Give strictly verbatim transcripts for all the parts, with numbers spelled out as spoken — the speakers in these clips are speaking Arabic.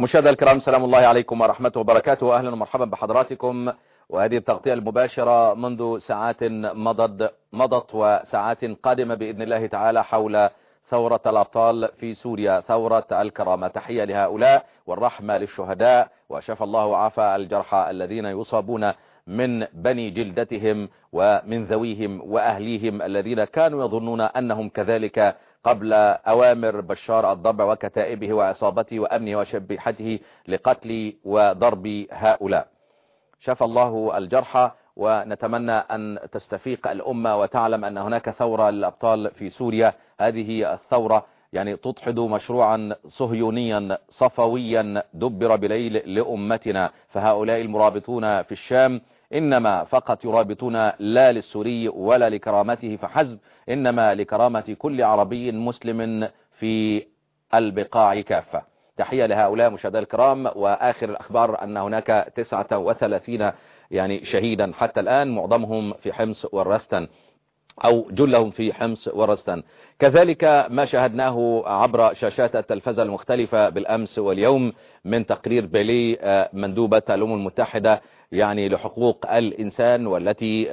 مشاهدينا الكرام، سلام الله عليكم ورحمته وبركاته. أهلا ومرحبا بحضراتكم، وهذه التغطية المباشرة منذ ساعات مضت مضت وساعات قادمة بإذن الله تعالى حول ثورة الأبطال في سوريا، ثورة الكرامة. تحية لهؤلاء والرحمة للشهداء، وشفى الله وعافى الجرحى الذين يصابون من بني جلدتهم ومن ذويهم وأهليهم الذين كانوا يظنون أنهم كذلك قبل أوامر بشار الضبع وكتائبه وعصابته وأمنه وشبيحته لقتل وضرب هؤلاء. شفى الله الجرحى، ونتمنى أن تستفيق الأمة وتعلم أن هناك ثورة للأبطال في سوريا. هذه الثورة يعني تدحض مشروعا صهيونيا صفويا دبر بليل لأمتنا، فهؤلاء المرابطون في الشام إنما فقط يرابطون لا للسوري ولا لكرامته فحسب، إنما لكرامة كل عربي مسلم في البقاع كافة. تحية لهؤلاء مشاهدينا الكرام. وآخر الأخبار أن هناك تسعة وثلاثين يعني شهيدا حتى الآن، معظمهم في حمص والرستن أو جلهم في حمص والرستن. كذلك ما شاهدناه عبر شاشات التلفزة المختلفة بالأمس واليوم من تقرير بيلي مندوبة الأمم المتحدة يعني لحقوق الإنسان، والتي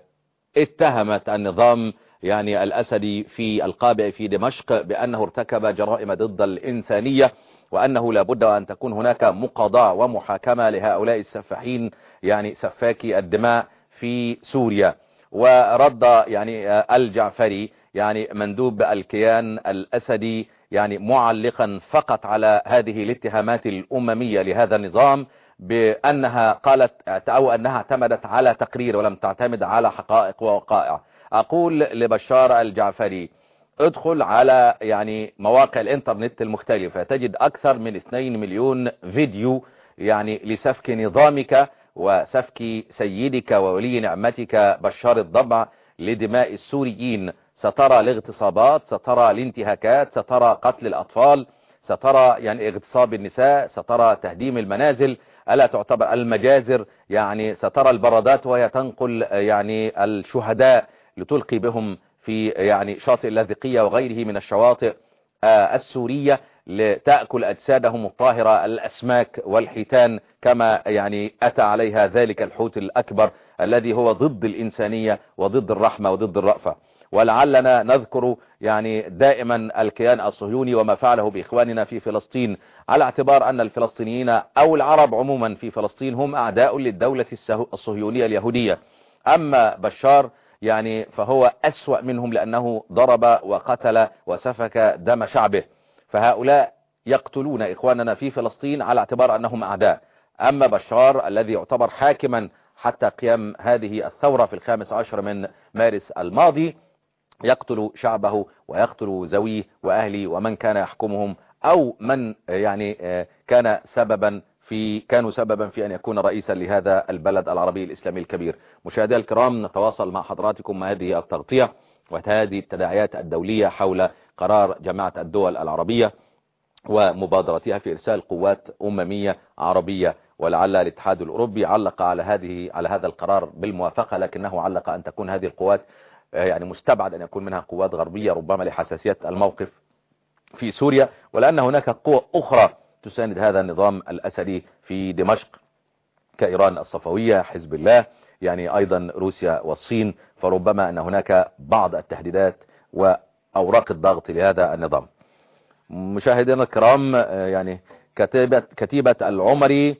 اتهمت النظام يعني الأسدي في القابع في دمشق بأنه ارتكب جرائم ضد الإنسانية، وأنه لابد أن تكون هناك مقاضاة ومحاكمة لهؤلاء السفاحين يعني سفاكي الدماء في سوريا. ورد يعني الجعفري يعني مندوب الكيان الأسدي يعني معلقا فقط على هذه الاتهامات الأممية لهذا النظام بأنها قالت أو أنها اعتمدت على تقرير ولم تعتمد على حقائق ووقائع. أقول لبشار الجعفري ادخل على يعني مواقع الانترنت المختلفة، تجد أكثر من اثنين مليون فيديو يعني لسفك نظامك وسفك سيدك وولي نعمتك بشار الضبع لدماء السوريين. سترى الاغتصابات، سترى الانتهاكات، سترى قتل الأطفال، سترى يعني اغتصاب النساء، سترى تهديم المنازل ألا تعتبر المجازر، يعني سترى البرادات وهي تنقل يعني الشهداء لتلقي بهم في يعني شاطئ اللاذقية وغيره من الشواطئ السورية لتأكل أجسادهم الطاهرة الأسماك والحيتان كما يعني أتى عليها ذلك الحوت الأكبر الذي هو ضد الإنسانية وضد الرحمة وضد الرأفة. ولعلنا نذكر يعني دائما الكيان الصهيوني وما فعله بإخواننا في فلسطين، على اعتبار أن الفلسطينيين أو العرب عموما في فلسطين هم أعداء للدولة الصهيونية اليهودية. أما بشار يعني فهو أسوأ منهم لأنه ضرب وقتل وسفك دم شعبه، فهؤلاء يقتلون إخواننا في فلسطين على اعتبار أنهم أعداء. أما بشار الذي يعتبر حاكما حتى قيام هذه الثورة في الخامس عشر من مارس الماضي يقتل شعبه ويقتل زويه وأهلي ومن كان يحكمهم أو من يعني كان سببا في كانوا سببا في أن يكون رئيسا لهذا البلد العربي الإسلامي الكبير. مشاهدينا الكرام، نتواصل مع حضراتكم مع هذه التغطية وهذه التداعيات الدولية حول قرار جماعة الدول العربية ومبادرتها في إرسال قوات أممية عربية، ولعل الاتحاد الأوروبي علق على هذه على هذا القرار بالموافقة، لكنه علق أن تكون هذه القوات يعني مستبعد أن يكون منها قوات غربية ربما لحساسية الموقف في سوريا، ولأن هناك قوى أخرى تساند هذا النظام الأسدي في دمشق كإيران الصفوية، حزب الله، يعني أيضا روسيا والصين، فربما أن هناك بعض التهديدات وأوراق الضغط لهذا النظام. مشاهدينا الكرام، يعني كتيبة, كتيبة العمري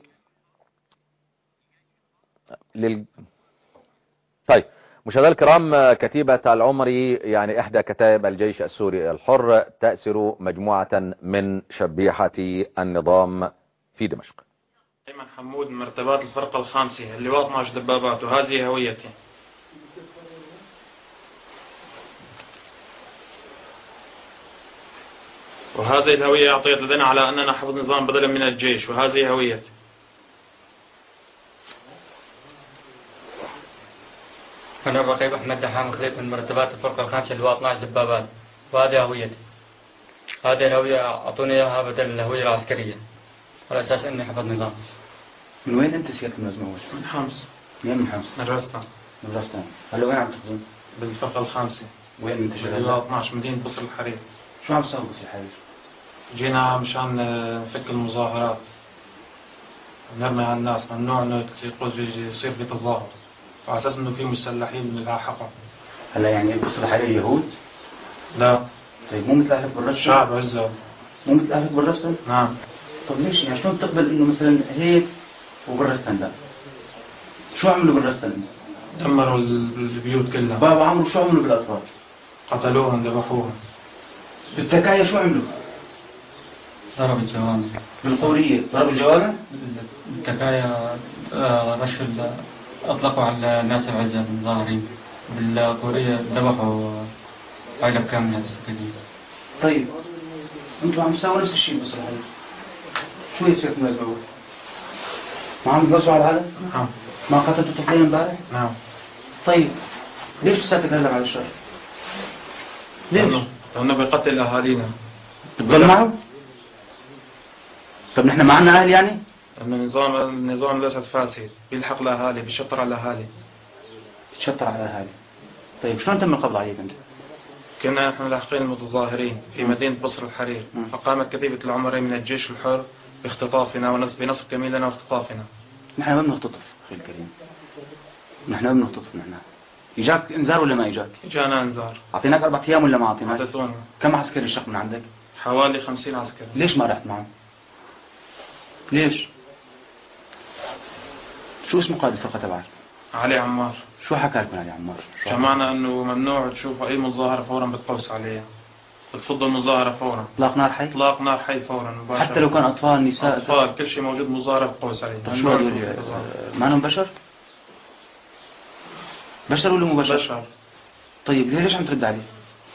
لل... طيب مشاهدينا الكرام، كتيبة العمري يعني إحدى كتائب الجيش السوري الحر تأسر مجموعة من شبيحة النظام في دمشق. أيمن حمود من مرتبات الفرقة الخامسة اللواء اثني عشر دبابات، وهذه هويتي. وهذه الهوية أعطيت لدينا على أننا حفظ نظام بدلا من الجيش، وهذه هويتي. أنا الرقيب أحمد دحام خليف من مرتبات الفرقة الخامسة اللواء اثني عشر دبابات، وهذه هويتي. هذه الهوية أعطوني إياها بدل الهوية العسكرية على أساس أني حفظ نظام. من وين أنت سيادة المزموج؟ من حمص. وين من حمص؟ من رستان. من رستان. هلا وين عم تخدم؟ بالفرقة الخامسة. وين أنت شغال؟ باللواء اثني عشر مدينة بصر الحرير. شو عم تسوي بصر الحرير؟ جينا مشان نفك المظاهرات. نرمي على الناس، ممنوع انه يصير في تظاهر على اساس انه في مسلحين لاحقا. هلا يعني بيصلح عليه اليهود؟ لا. طيب مو مثل اهلك بالرسل؟ شعب عزة. مو مثل اهلك بالرسل؟ نعم. طب ليش يعني شلون تقبل انه مثلا هيك وبالرستن لا؟ شو عملوا بالرستن؟ دمروا البيوت كلها. بابا عمرو شو عملوا بالاطفال؟ قتلوهم ذبحوهم. بالتكاية شو عملوا؟ ضرب الجوامع. بالقورية ضربوا الجوامع؟ التكايا رشوا أطلقوا على الناس العزة المظاهرين. بالقورية ذبحوا عائلة كاملة السكاكين. طيب انتوا عم تساووا نفس الشيء بصراحة. شو يصير من الأول؟ ما عم تقصوا على هذا؟ نعم. ما قتلتوا طفلين امبارح؟ نعم. طيب ليش لساتك هلا على الشر؟ ليش؟ لأنه بيقتل أهالينا. بتضل معه؟ طب نحن معنا أهل يعني؟ لأنه النظام النظام للأسف فاسد، بيلحق الأهالي، بيشطر على الأهالي. بيشطر على الأهالي. طيب شلون تم القبض عليك أنت؟ كنا نحن لاحقين المتظاهرين في مدينة بصر الحرير، فقامت كتيبة العمري من الجيش الحر باختطافنا بنصب كمين لنا واختطافنا. نحن ما بنختطف أخي الكريم. نحن ما بنختطف نحن. إجاك إنذار ولا ما إجاك؟ إجانا إنذار. أعطيناك أربع أيام ولا ما أعطيناك؟ أعطيتونا. كم عسكري شق من عندك؟ حوالي خمسين عسكري. ليش ما رحت معهم؟ ليش؟ شو اسمه قائد الفرقة تبعك؟ علي عمار. شو حكى لكم علي عمار؟ جمعنا انه ممنوع تشوفوا اي مظاهرة فورا بتقوس عليها، بتفضوا المظاهرة فورا. اطلاق نار حي؟ اطلاق نار حي فورا مباشرة. حتى لو كان اطفال نساء اطفال كل شيء موجود مظاهرة بتقوس عليه. طيب شو هذول ما لهم بشر؟ بشر ولا مو بشر؟ بشر. طيب ليش عم ترد عليه؟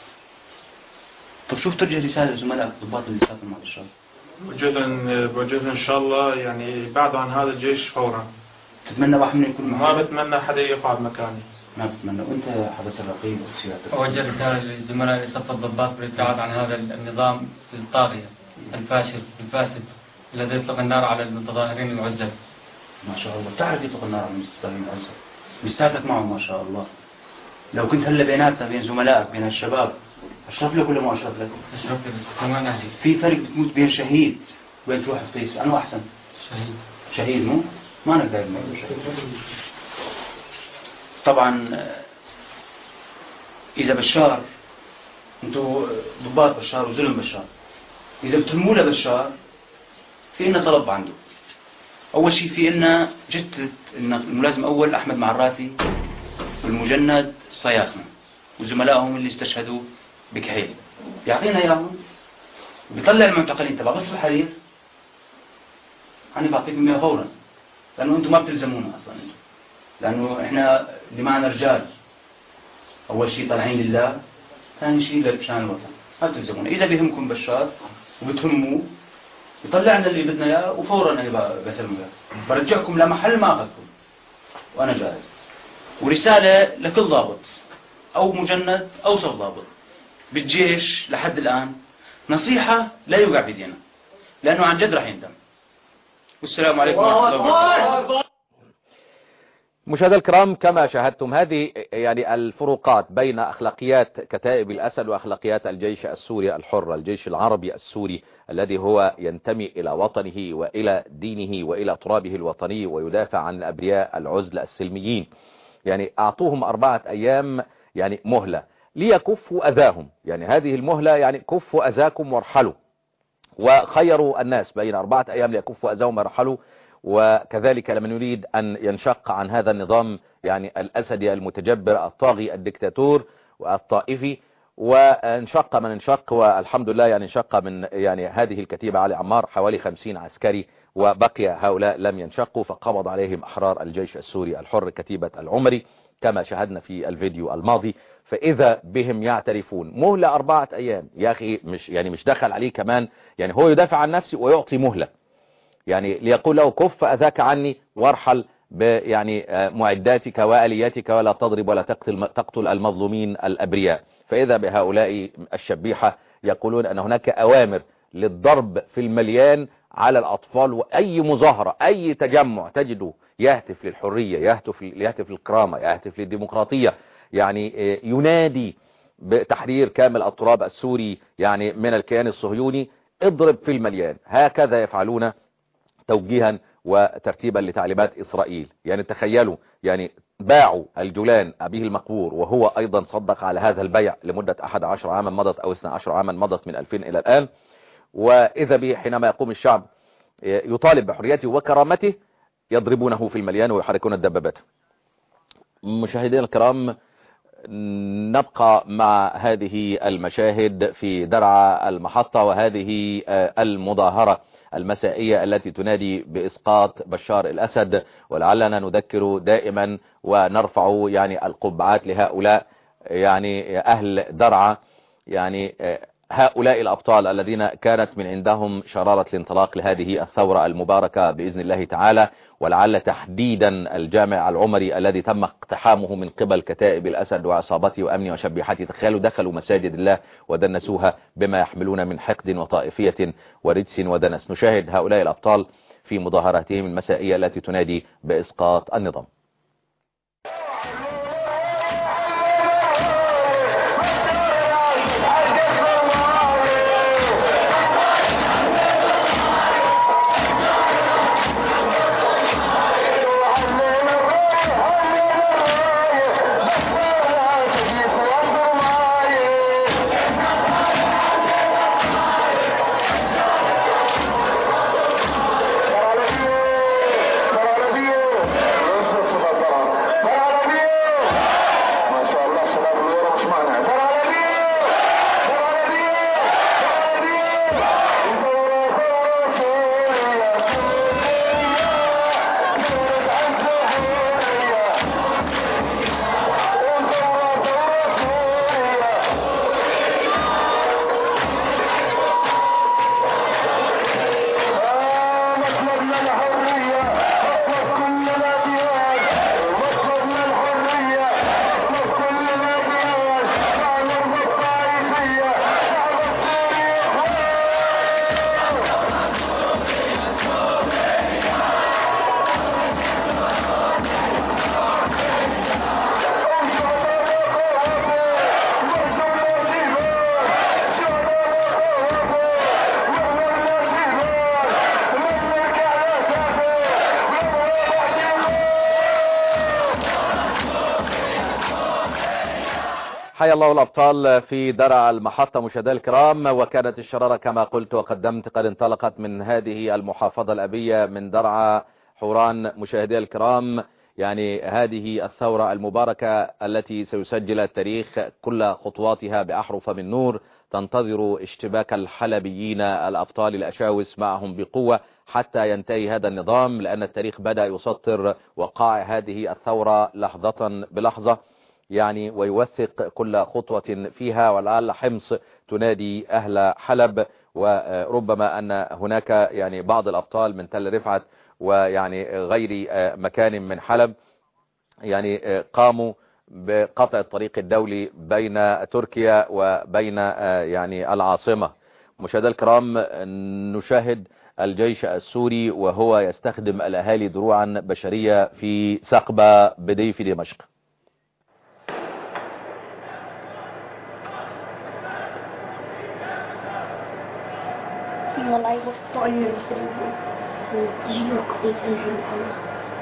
طب شوف توجه رسالة لزملائك الضباط اللي سافروا مع الشباب. بوجهن بوجهن ان شاء الله يعني بعدوا عن هذا الجيش فورا. تتمنى واحد منهم يكون ما بتمنى حدا يقعد مكاني. ما بتمنى. وانت حضرت الرقيب وسيادتك؟ أوجه رسالة للزملاء صف الضباط بالابتعاد عن هذا النظام الطاغية الفاشل الفاسد الذي يطلق النار على المتظاهرين العزل. ما شاء الله بتعرف يطلق النار على المتظاهرين العزل. لساتك معهم ما شاء الله. لو كنت هلا بيناتنا بين زملائك بين الشباب اشرف لك ولا ما اشرف لك؟ اشرف لك بس كمان اهلي. في فرق بتموت بين شهيد وبين تروح فطيس، انه احسن؟ شهيد. شهيد مو؟ ما نقدر نقول شهيد. طبعا اذا بشار انتوا ضباط بشار وظلم بشار، اذا بتهموا له بشار في لنا طلب عنده. اول شيء في لنا جثة الملازم اول احمد معراتي والمجند صياصنة وزملائهم اللي استشهدوا بكحيل، يعطينا اياهم بيطلع المعتقلين تبع بصر الحرير. أنا بعطيكم إياه فورا لأنه أنتم ما بتلزمونا أصلا، لأنه إحنا اللي معنا رجال. أول شيء طالعين لله، ثاني شيء لشان الوطن، ما بتلزمونا. إذا بيهمكم بشار وبتهموه يطلعنا اللي بدنا إياه وفورا أنا بسلمه إياه، برجعكم لمحل ما أخذكم وأنا جاهز. ورسالة لكل ضابط أو مجند أو صف ضابط بالجيش لحد الآن، نصيحة لا يوقع بيدينا لأنه عن جد راح يندم. والسلام عليكم ورحمة الله وبركاته. مشاهدينا الكرام، كما شاهدتم هذه يعني الفروقات بين أخلاقيات كتائب الأسد وأخلاقيات الجيش السوري الحر، الجيش العربي السوري الذي هو ينتمي إلى وطنه وإلى دينه وإلى ترابه الوطني ويدافع عن الأبرياء العزل السلميين. يعني أعطوهم أربعة أيام يعني مهلة ليكفوا أذاهم، يعني هذه المهلة يعني كفوا أذاكم وارحلوا، وخيروا الناس بين أربعة أيام ليكفوا أذاهم وارحلوا. وكذلك لمن يريد أن ينشق عن هذا النظام يعني الأسدي المتجبر الطاغي الدكتاتور والطائفي، وانشق من انشق، والحمد لله يعني انشق من يعني هذه الكتيبة علي عمار حوالي خمسين عسكري، وبقي هؤلاء لم ينشقوا فقبض عليهم أحرار الجيش السوري الحر كتيبة العمري كما شاهدنا في الفيديو الماضي. فإذا بهم يعترفون مهلة أربعة أيام، يا أخي مش يعني مش دخل عليه كمان، يعني هو يدافع عن نفسه ويعطي مهلة، يعني ليقول له كف أذاك عني وارحل يعني معداتك وآلياتك ولا تضرب ولا تقتل, تقتل المظلومين الأبرياء. فإذا بهؤلاء الشبيحة يقولون أن هناك أوامر للضرب في المليان على الأطفال، وأي مظاهرة أي تجمع تجده يهتف للحرية، يهتف يهتف للكرامة، يهتف للديمقراطية، يعني ينادي بتحرير كامل التراب السوري يعني من الكيان الصهيوني، اضرب في المليان. هكذا يفعلون توجيها وترتيبا لتعليمات إسرائيل. يعني تخيلوا، يعني باعوا الجولان أبيه المقبور وهو أيضا صدق على هذا البيع لمدة أحد عشر عاما مضت أو اثني عشر عاما مضت من ألفين إلى الآن. وإذا به حينما يقوم الشعب يطالب بحريته وكرامته يضربونه في المليان ويحركون الدبابات. مشاهدينا الكرام، نبقى مع هذه المشاهد في درعا المحطة وهذه المظاهرة المسائية التي تنادي بإسقاط بشار الأسد، ولعلنا نذكر دائما ونرفع يعني القبعات لهؤلاء يعني أهل درعا، يعني هؤلاء الأبطال الذين كانت من عندهم شرارة الانطلاق لهذه الثورة المباركة بإذن الله تعالى. ولعل تحديدا الجامع العمري الذي تم اقتحامه من قبل كتائب الأسد وعصابته وأمنه وشبيحته، تخيلوا دخلوا مساجد الله ودنسوها بما يحملون من حقد وطائفية ورجس ودنس. نشاهد هؤلاء الأبطال في مظاهراتهم المسائية التي تنادي بإسقاط النظام. حيا الله الأبطال في درعا المحطة. مشاهدينا الكرام، وكانت الشرارة كما قلت وقدمت قد انطلقت من هذه المحافظة الأبية من درعا حوران. مشاهدينا الكرام، يعني هذه الثورة المباركة التي سيسجل التاريخ كل خطواتها بأحرف من نور، تنتظر اشتباك الحلبيين الأبطال الأشاوس معهم بقوة حتى ينتهي هذا النظام، لأن التاريخ بدأ يسطر وقائع هذه الثورة لحظة بلحظة يعني ويوثق كل خطوة فيها. ولعل حمص تنادي أهل حلب، وربما أن هناك يعني بعض الأبطال من تل رفعت ويعني غير مكان من حلب يعني قاموا بقطع الطريق الدولي بين تركيا وبين يعني العاصمة. مشاهدينا الكرام، نشاهد الجيش السوري وهو يستخدم الأهالي دروعا بشرية في سقبة بديف دمشق. والله يوفقنا ويجيبك بإذن الله.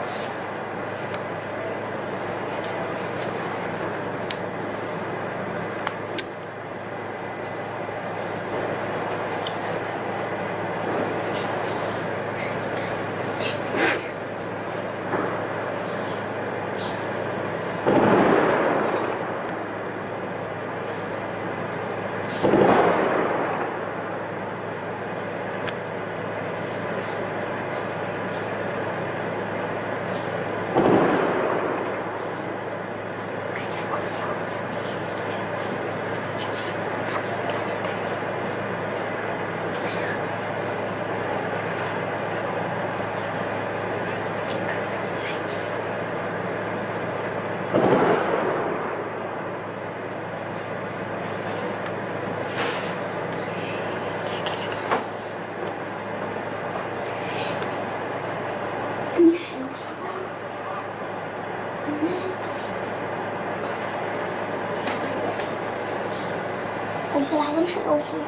والله العظيم حنوصل.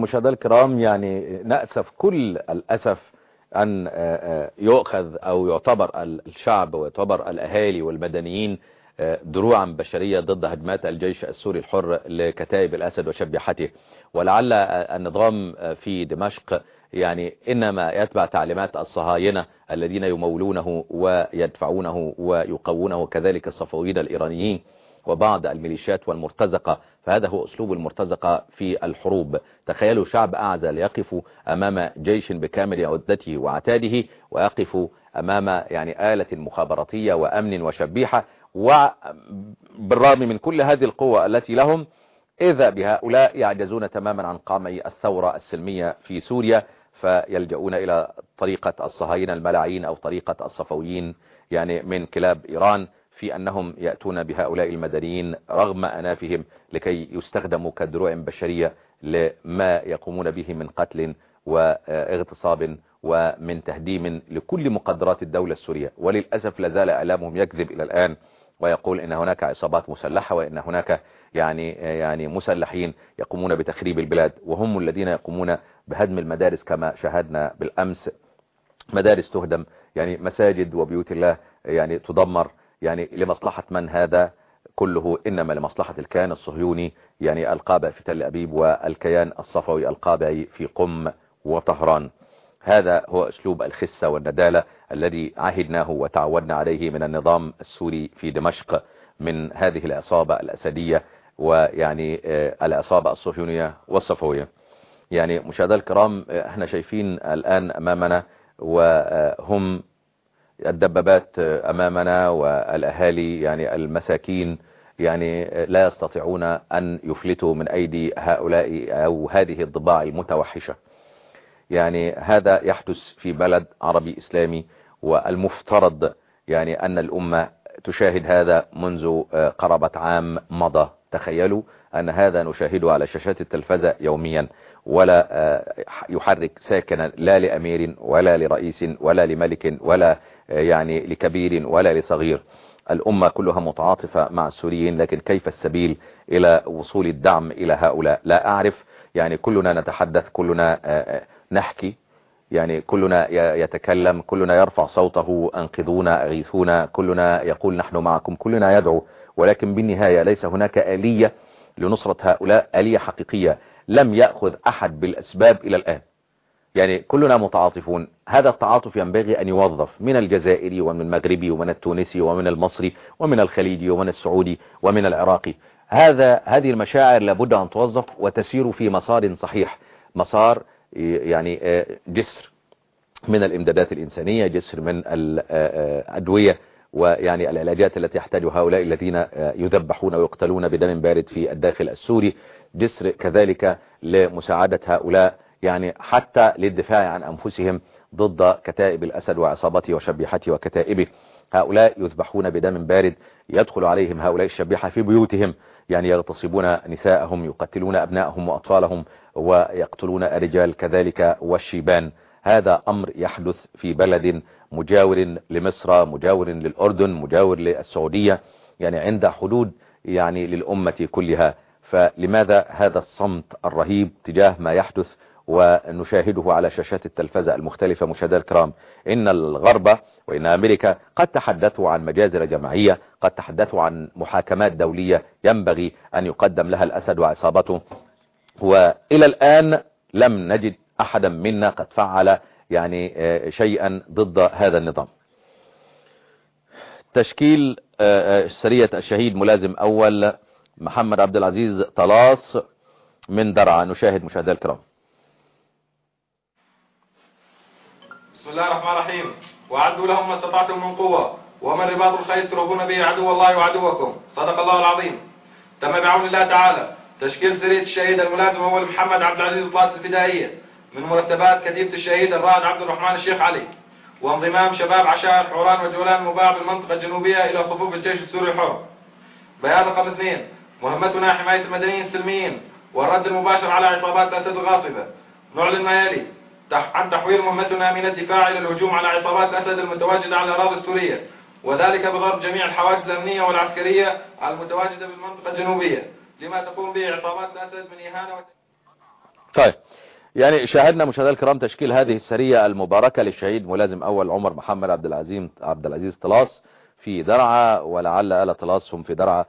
مشاهدينا الكرام، يعني نأسف كل الأسف أن يؤخذ أو يعتبر الشعب ويعتبر الأهالي والمدنيين دروعا بشرية ضد هجمات الجيش السوري الحر لكتائب الأسد وشبيحته. ولعل النظام في دمشق يعني إنما يتبع تعليمات الصهاينة الذين يمولونه ويدفعونه ويقوونه، كذلك الصفويين الإيرانيين وبعض الميليشيات والمرتزقة. فهذا هو أسلوب المرتزقة في الحروب. تخيلوا شعب أعزل يقف أمام جيش بكامل عدته وعتاده، ويقف أمام يعني آلة مخابراتية وأمن وشبيحة، وبالرغم من كل هذه القوة التي لهم إذا بهؤلاء يعجزون تماما عن قمع الثورة السلمية في سوريا، فيلجؤون إلى طريقة الصهاينة الملاعين أو طريقة الصفويين يعني من كلاب إيران في أنهم يأتون بهؤلاء المدنيين رغم أنافهم لكي يستخدموا كدروع بشرية لما يقومون به من قتل واغتصاب ومن تهديم لكل مقدرات الدولة السورية. وللأسف لازال إعلامهم يكذب إلى الآن ويقول إن هناك عصابات مسلحة وإن هناك يعني يعني مسلحين يقومون بتخريب البلاد، وهم الذين يقومون بهدم المدارس كما شاهدنا بالأمس. مدارس تهدم، يعني مساجد وبيوت الله يعني تدمر، يعني لمصلحة من هذا كله؟ إنما لمصلحة الكيان الصهيوني يعني القابع في تل أبيب والكيان الصفوي القابع في قم وطهران. هذا هو أسلوب الخسة والندالة الذي عهدناه وتعودنا عليه من النظام السوري في دمشق من هذه العصابة الأسدية ويعني العصابة الصهيونية والصفوية. يعني مشاهدينا الكرام، احنا شايفين الآن أمامنا وهم الدبابات أمامنا والأهالي يعني المساكين يعني لا يستطيعون أن يفلتوا من أيدي هؤلاء أو هذه الضباع المتوحشة. يعني هذا يحدث في بلد عربي إسلامي، والمفترض يعني أن الأمة تشاهد هذا منذ قرابة عام مضى. تخيلوا أن هذا نشاهده على شاشات التلفزة يوميا، ولا يحرك ساكنا لا لأمير ولا لرئيس ولا لملك ولا يعني لكبير ولا لصغير. الأمة كلها متعاطفة مع السوريين، لكن كيف السبيل إلى وصول الدعم إلى هؤلاء؟ لا أعرف. يعني كلنا نتحدث، كلنا نحكي، يعني كلنا يتكلم، كلنا يرفع صوته أنقذونا أغيثونا، كلنا يقول نحن معكم، كلنا يدعو، ولكن بالنهاية ليس هناك آلية لنصرة هؤلاء، آلية حقيقية. لم يأخذ أحد بالأسباب إلى الآن. يعني كلنا متعاطفون. هذا التعاطف ينبغي أن يوظف من الجزائري ومن المغربي ومن التونسي ومن المصري ومن الخليجي ومن السعودي ومن العراقي. هذا هذه المشاعر لابد أن توظف وتسير في مسار صحيح، مسار يعني جسر من الإمدادات الإنسانية، جسر من الأدوية ويعني العلاجات التي يحتاجها هؤلاء الذين يذبحون ويقتلون بدم بارد في الداخل السوري، جسر كذلك لمساعدة هؤلاء يعني حتى للدفاع عن أنفسهم ضد كتائب الأسد وعصابته وشبيحته وكتائبه. هؤلاء يذبحون بدم بارد، يدخل عليهم هؤلاء الشبيحة في بيوتهم، يعني يغتصبون نساءهم، يقتلون أبنائهم وأطفالهم، ويقتلون الرجال كذلك والشيبان. هذا أمر يحدث في بلد مجاور لمصر، مجاور للأردن، مجاور للسعودية، يعني عند حدود يعني للأمة كلها. فلماذا هذا الصمت الرهيب تجاه ما يحدث ونشاهده على شاشات التلفزة المختلفة؟ مشاهدينا الكرام، إن الغرب وإن أمريكا قد تحدثوا عن مجازر جماعية، قد تحدثوا عن محاكمات دولية ينبغي أن يقدم لها الأسد وعصابته، وإلى الآن لم نجد أحدا منا قد فعل يعني شيئا ضد هذا النظام. تشكيل سرية الشهيد ملازم أول محمد عبد العزيز طلاس من درعا. نشاهد مشاهدينا الكرام. بسم الله الرحمن الرحيم. وأعدوا لهم ما استطعتم من قوة ومن رباط الخيل ترهبون به عدو الله وعدوكم. صدق الله العظيم. تم بعون الله تعالى تشكيل سرية الشهيد الملازم أول محمد عبد العزيز طلاس الفدائية من مرتبات كتيبة الشهيد الرائد عبد الرحمن الشيخ علي، وانضمام شباب عشائر حوران وجولان مباع بالمنطقة الجنوبية إلى صفوف الجيش السوري الحر. بيان رقم اثنين: مهمتنا حماية المدنيين السلميين والرد المباشر على عصابات الأسد الغاصبة. نعلن ما يلي عن تحويل مهمتنا من الدفاع إلى الهجوم على عصابات الأسد المتواجدة على الأراضي السورية، وذلك بضرب جميع الحواجز الأمنية والعسكرية المتواجدة بالمنطقة الجنوبية لما تقوم به عصابات الأسد من إهانة و... طيب يعني شاهدنا مشاهدينا الكرام تشكيل هذه السرية المباركة للشهيد ملازم أول عمر محمد عبد العزيز عبد العزيز طلاس في درعا، ولعل آل طلاس هم في درعا.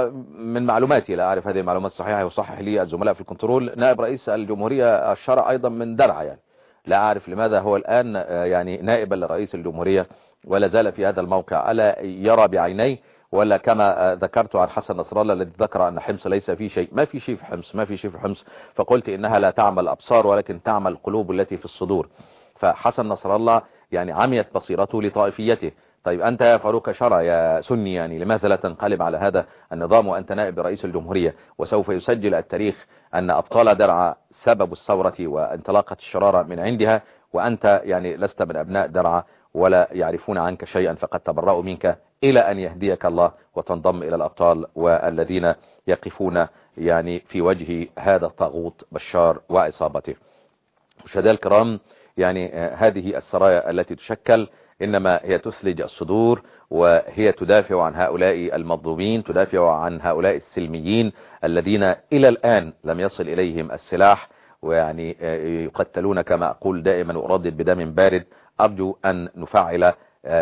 ومن معلوماتي، لا أعرف هذه المعلومات صحيحة يصحح لي الزملاء في الكنترول، نائب رئيس الجمهورية الشرع أيضا من درعا، يعني لا أعرف لماذا هو الآن يعني نائبا لرئيس الجمهورية ولا زال في هذا الموقع، ألا يرى بعينيه ولا كما ذكرت عن حسن نصر الله الذي ذكر أن حمص ليس فيه شيء. ما في شيء في حمص، ما في شيء في حمص، فقلت إنها لا تعمل الأبصار ولكن تعمل القلوب التي في الصدور. فحسن نصر الله يعني عميت بصيرته لطائفيته. طيب أنت يا فاروق شرع يا سني، يعني لماذا لا تنقلب على هذا النظام وأنت نائب رئيس الجمهورية؟ وسوف يسجل التاريخ أن أبطال درعا سبب الثورة وانطلاقة الشرارة من عندها، وأنت يعني لست من أبناء درعا ولا يعرفون عنك شيئا، فقد تبرأوا منك إلى أن يهديك الله وتنضم إلى الأبطال والذين يقفون يعني في وجه هذا الطاغوت بشار وعصابته. مشاهدينا الكرام، يعني هذه السرايا التي تشكل إنما هي تثلج الصدور، وهي تدافع عن هؤلاء المظلومين، تدافع عن هؤلاء السلميين الذين إلى الآن لم يصل إليهم السلاح، ويعني يقتلون كما أقول دائما وأردد بدم بارد. أرجو أن نفعل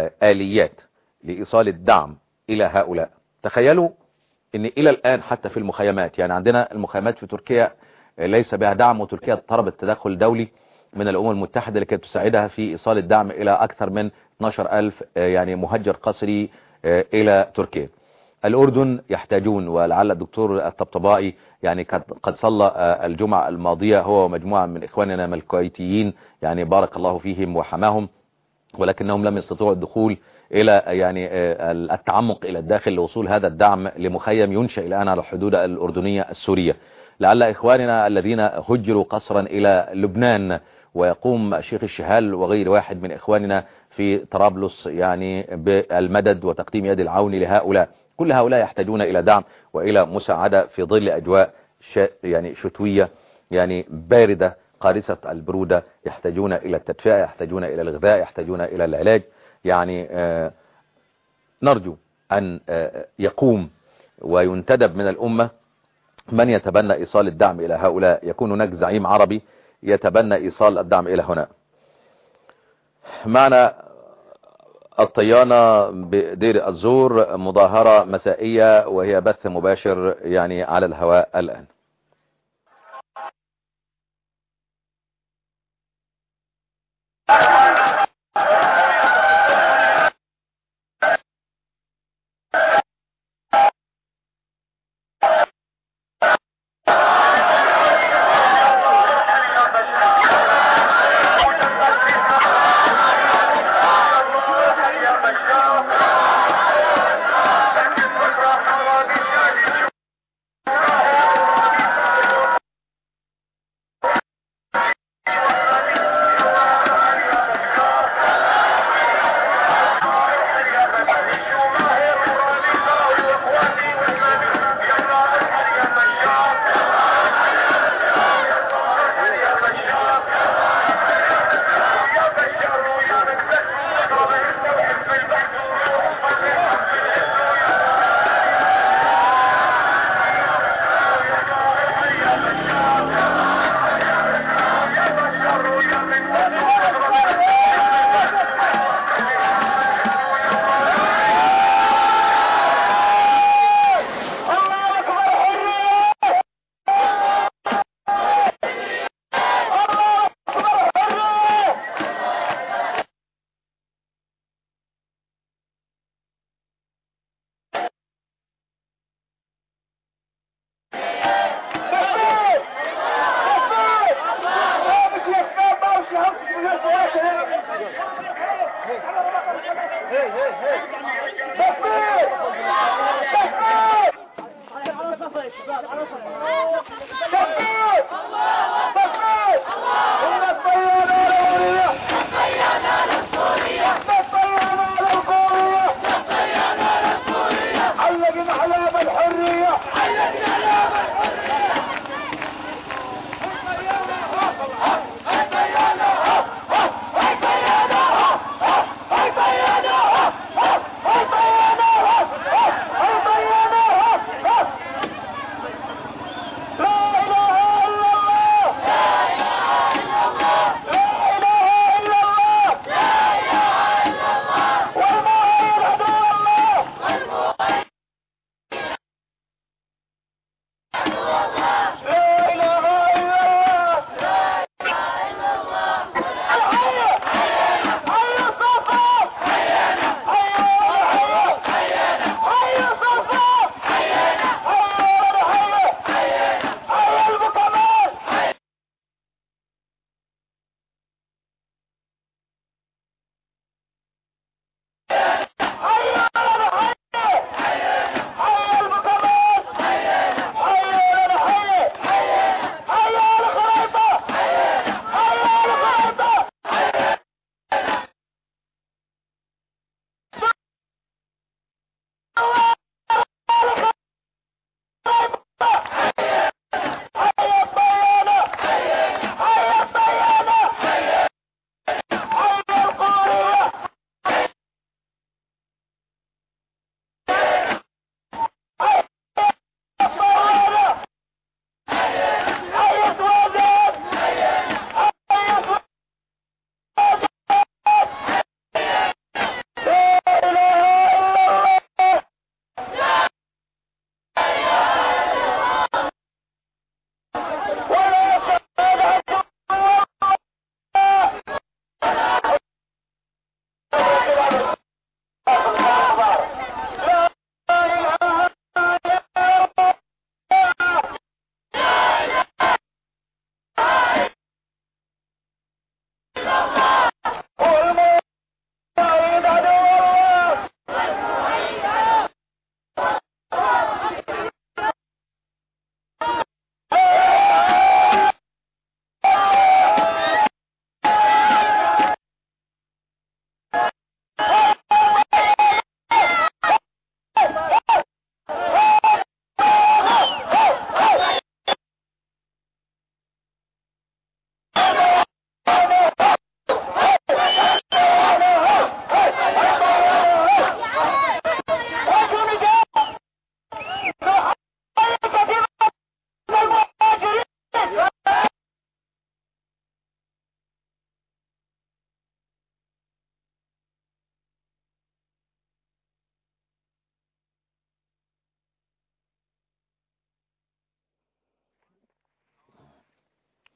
آليات لإيصال الدعم إلى هؤلاء. تخيلوا أن إلى الآن حتى في المخيمات، يعني عندنا المخيمات في تركيا ليس بها دعم، وتركيا طلبت تدخل دولي من الأمم المتحدة لكي تساعدها في إيصال الدعم إلى أكثر من اثني عشر ألف يعني مهجر قسري إلى تركيا. الأردن يحتاجون، ولعل الدكتور الطبطبائي يعني قد صلى الجمعة الماضية هو ومجموعة من إخواننا من الكويتيين، يعني بارك الله فيهم وحماهم، ولكنهم لم يستطيعوا الدخول إلى يعني التعمق إلى الداخل لوصول هذا الدعم لمخيم ينشأ الآن على الحدود الأردنية السورية. لعل إخواننا الذين هجروا قسرا إلى لبنان، ويقوم الشيخ الشهال وغير واحد من إخواننا في طرابلس يعني بالمدد وتقديم يد العون لهؤلاء، كل هؤلاء يحتاجون إلى دعم وإلى مساعدة في ظل أجواء يعني شتوية يعني باردة قارسة البرودة، يحتاجون إلى التدفئة، يحتاجون إلى الغذاء، يحتاجون إلى العلاج. يعني آه نرجو أن آه يقوم وينتدب من الأمة من يتبنى إيصال الدعم إلى هؤلاء، يكون هناك زعيم عربي يتبنى إيصال الدعم إلى هنا. معنا الطيانة بدير الزور مظاهرة مسائية وهي بث مباشر يعني على الهواء الآن.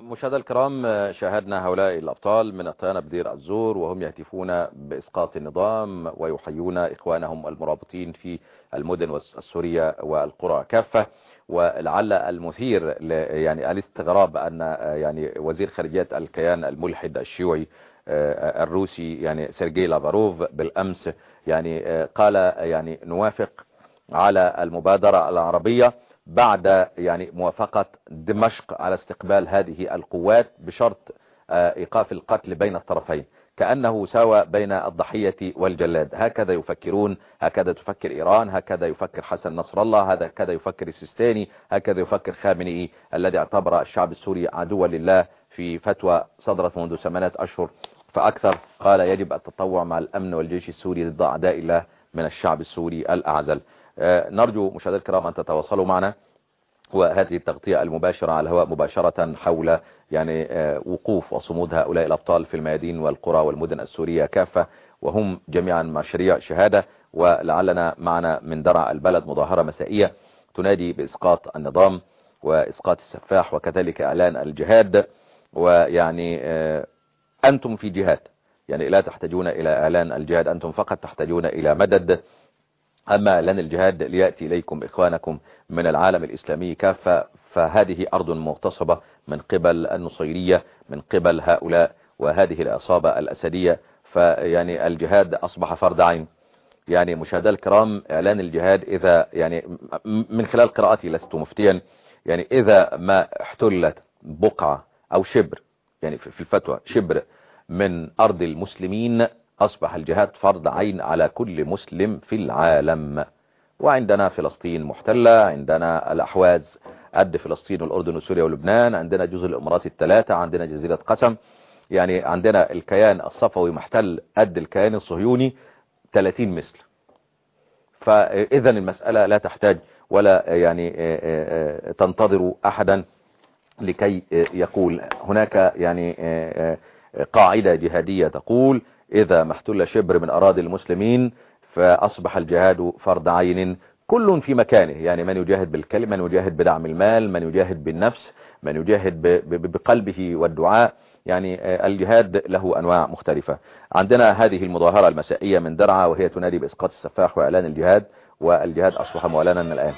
مشاهدينا الكرام، شاهدنا هؤلاء الأبطال من الطيانة بدير الزور وهم يهتفون بإسقاط النظام ويحيون إخوانهم المرابطين في المدن السورية والقرى كافة. ولعل المثير يعني الاستغراب أن يعني وزير خارجية الكيان الملحد الشيوعي الروسي يعني سيرجي لافاروف بالأمس يعني قال يعني نوافق على المبادرة العربية بعد يعني موافقة دمشق على استقبال هذه القوات بشرط إيقاف القتل بين الطرفين، كأنه ساوى بين الضحية والجلاد. هكذا يفكرون، هكذا تفكر إيران، هكذا يفكر حسن نصر الله، هكذا يفكر السيستاني، هكذا يفكر خامنئي الذي اعتبر الشعب السوري عدوا لله في فتوى صدرت منذ ثمانية أشهر فأكثر، قال يجب التطوع مع الأمن والجيش السوري ضد أعداء الله من الشعب السوري الأعزل. نرجو مشاهدينا الكرام أن تتواصلوا معنا، وهذه التغطية المباشرة على الهواء مباشرة حول يعني وقوف وصمود هؤلاء الأبطال في الميادين والقرى والمدن السورية كافة، وهم جميعا مشاريع شهادة. ولعلنا معنا من درع البلد مظاهرة مسائية تنادي بإسقاط النظام وإسقاط السفاح وكذلك إعلان الجهاد. ويعني أنتم في جهاد، يعني لا تحتاجون إلى إعلان الجهاد، أنتم فقط تحتاجون إلى مدد. أما لن الجهاد ليأتي إليكم إخوانكم من العالم الإسلامي كافة، فهذه أرض مغتصبة من قبل النصيرية، من قبل هؤلاء وهذه العصابة الأسدية. فيعني الجهاد أصبح فرض عين. يعني مشاهدينا الكرام، إعلان الجهاد إذا يعني من خلال قراءتي لست مفتيا، يعني إذا ما احتلت بقعة أو شبر، يعني في الفتوى شبر من أرض المسلمين، أصبح الجهاد فرض عين على كل مسلم في العالم. وعندنا فلسطين محتلة، عندنا الأحواز قد فلسطين والأردن وسوريا ولبنان، عندنا جزر الإمارات الثلاثة، عندنا جزيرة قسم، يعني عندنا الكيان الصفوي محتل قد الكيان الصهيوني ثلاثين مثل. فإذا المسألة لا تحتاج ولا يعني تنتظر أحدا لكي يقول. هناك يعني قاعدة جهادية تقول إذا ما احتل شبر من أراضي المسلمين فأصبح الجهاد فرض عين، كل في مكانه، يعني من يجاهد بالكلمة، من يجاهد بدعم المال، من يجاهد بالنفس، من يجاهد بقلبه والدعاء. يعني الجهاد له أنواع مختلفة. عندنا هذه المظاهرة المسائية من درعا وهي تنادي بإسقاط السفاح وإعلان الجهاد، والجهاد أصبح معلنا الآن.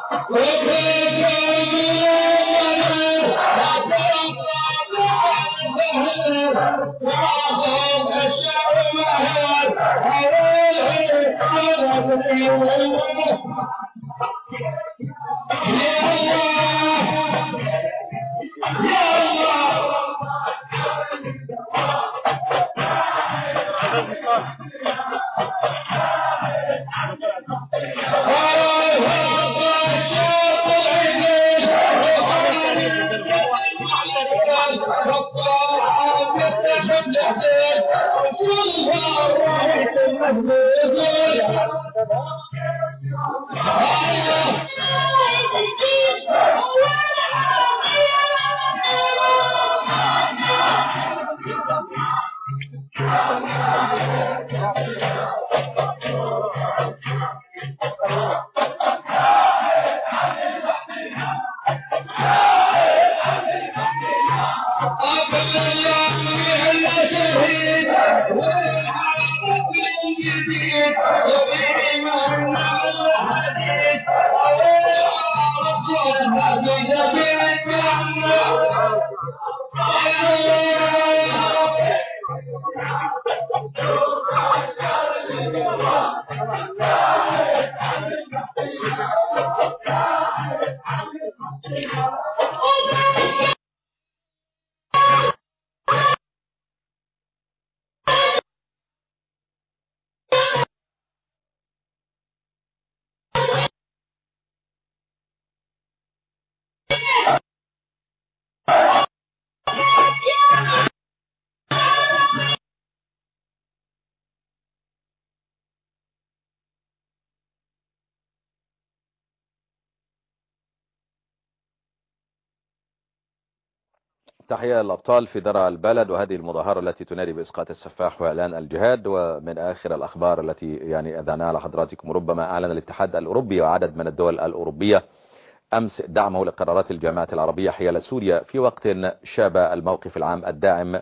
تحية للأبطال في درع البلد، وهذه المظاهرة التي تنادي بإسقاط السفاح وإعلان الجهاد. ومن آخر الأخبار التي يعني أذعناها على حضراتكم، ربما أعلن الاتحاد الأوروبي وعدد من الدول الأوروبية أمس دعمه لقرارات الجامعة العربية حيال سوريا، في وقت شاب الموقف العام الداعم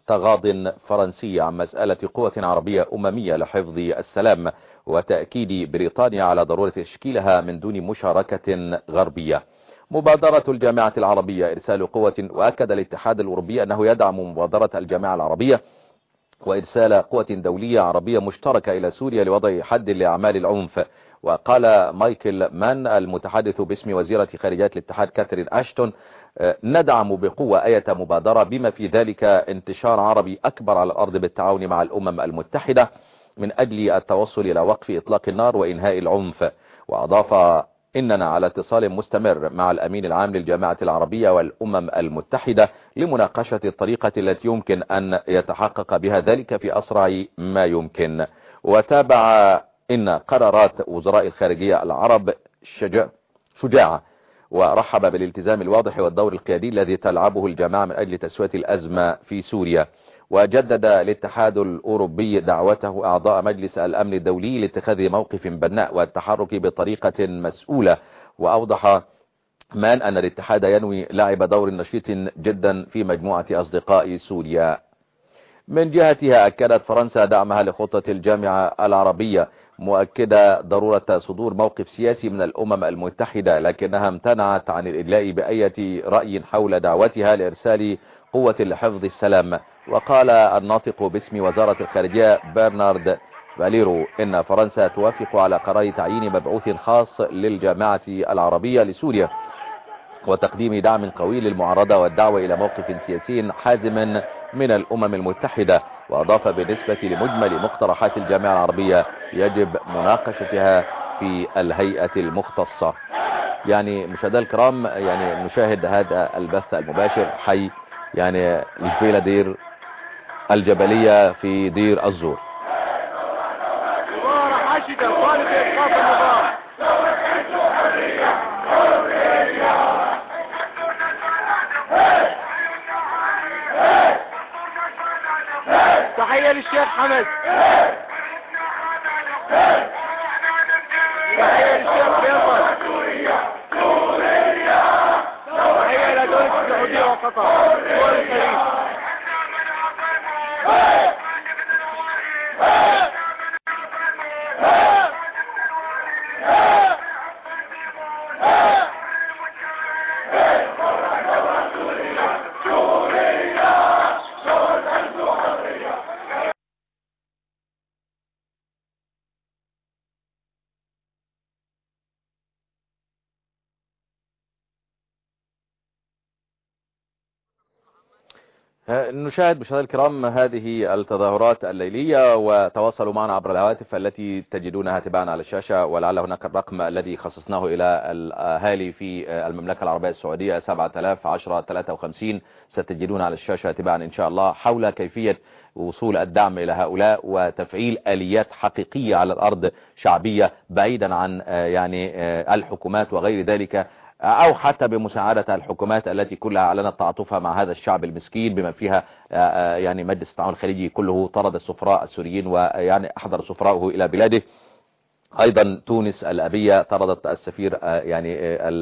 تغاض فرنسي عن مسألة قوة عربية أممية لحفظ السلام، وتأكيد بريطانيا على ضرورة تشكيلها من دون مشاركة غربية. مبادرة الجامعة العربية إرسال قوة، وأكد الاتحاد الأوروبي أنه يدعم مبادرة الجامعة العربية وإرسال قوة دولية عربية مشتركة إلى سوريا لوضع حد لأعمال العنف. وقال مايكل مان المتحدث باسم وزيرة خارجية الاتحاد كاثرين أشتون: ندعم بقوة أي مبادرة بما في ذلك انتشار عربي أكبر على الأرض بالتعاون مع الأمم المتحدة من أجل التوصل إلى وقف إطلاق النار وإنهاء العنف. وأضاف: إننا على اتصال مستمر مع الأمين العام للجامعة العربية والأمم المتحدة لمناقشة الطريقة التي يمكن أن يتحقق بها ذلك في أسرع ما يمكن. وتابع: إن قرارات وزراء الخارجية العرب شجاعة، ورحب بالالتزام الواضح والدور القيادي الذي تلعبه الجامعة من أجل تسوية الأزمة في سوريا. وجدد الاتحاد الأوروبي دعوته أعضاء مجلس الأمن الدولي لاتخاذ موقف بناء والتحرك بطريقة مسؤولة. وأوضح مان أن الاتحاد ينوي لعب دور نشيط جدا في مجموعة أصدقاء سوريا. من جهتها أكدت فرنسا دعمها لخطة الجامعة العربية، مؤكدة ضرورة صدور موقف سياسي من الأمم المتحدة، لكنها امتنعت عن الإدلاء بأي رأي حول دعوتها لإرسال قوة لحفظ السلام. وقال الناطق باسم وزارة الخارجية برنارد فاليرو إن فرنسا توافق على قرار تعيين مبعوث خاص للجامعة العربية لسوريا وتقديم دعم قوي للمعارضة والدعوة إلى موقف سياسي حازم من الأمم المتحدة. وأضاف: بالنسبة لمجمل مقترحات الجامعة العربية يجب مناقشتها في الهيئة المختصة. يعني مشاهدينا الكرام، يعني نشاهد هذا البث المباشر حي يعني لجبيلة دير الجبلية في دير الزور. تحية للشيخ حمد، تحية للشيخ فيصل، تحية إلى دولة السعودية وقطر دول الخليج. نشاهد مشاهدينا الكرام هذه التظاهرات الليلية، وتواصلوا معنا عبر الهواتف التي تجدونها تباعا على الشاشة، ولعل هناك الرقم الذي خصصناه إلى الأهالي في المملكة العربية السعودية سبعة آلاف عشرة ثلاثة وخمسين، ستجدون على الشاشة تباعا إن شاء الله، حول كيفية وصول الدعم إلى هؤلاء وتفعيل آليات حقيقية على الأرض شعبية بعيدا عن يعني الحكومات وغير ذلك، أو حتى بمساعدة الحكومات التي كلها أعلنت تعاطفها مع هذا الشعب المسكين، بما فيها يعني مجلس التعاون الخليجي كله طرد السفراء السوريين ويعني أحضر سفراءه إلى بلاده. أيضا تونس الأبية طردت السفير يعني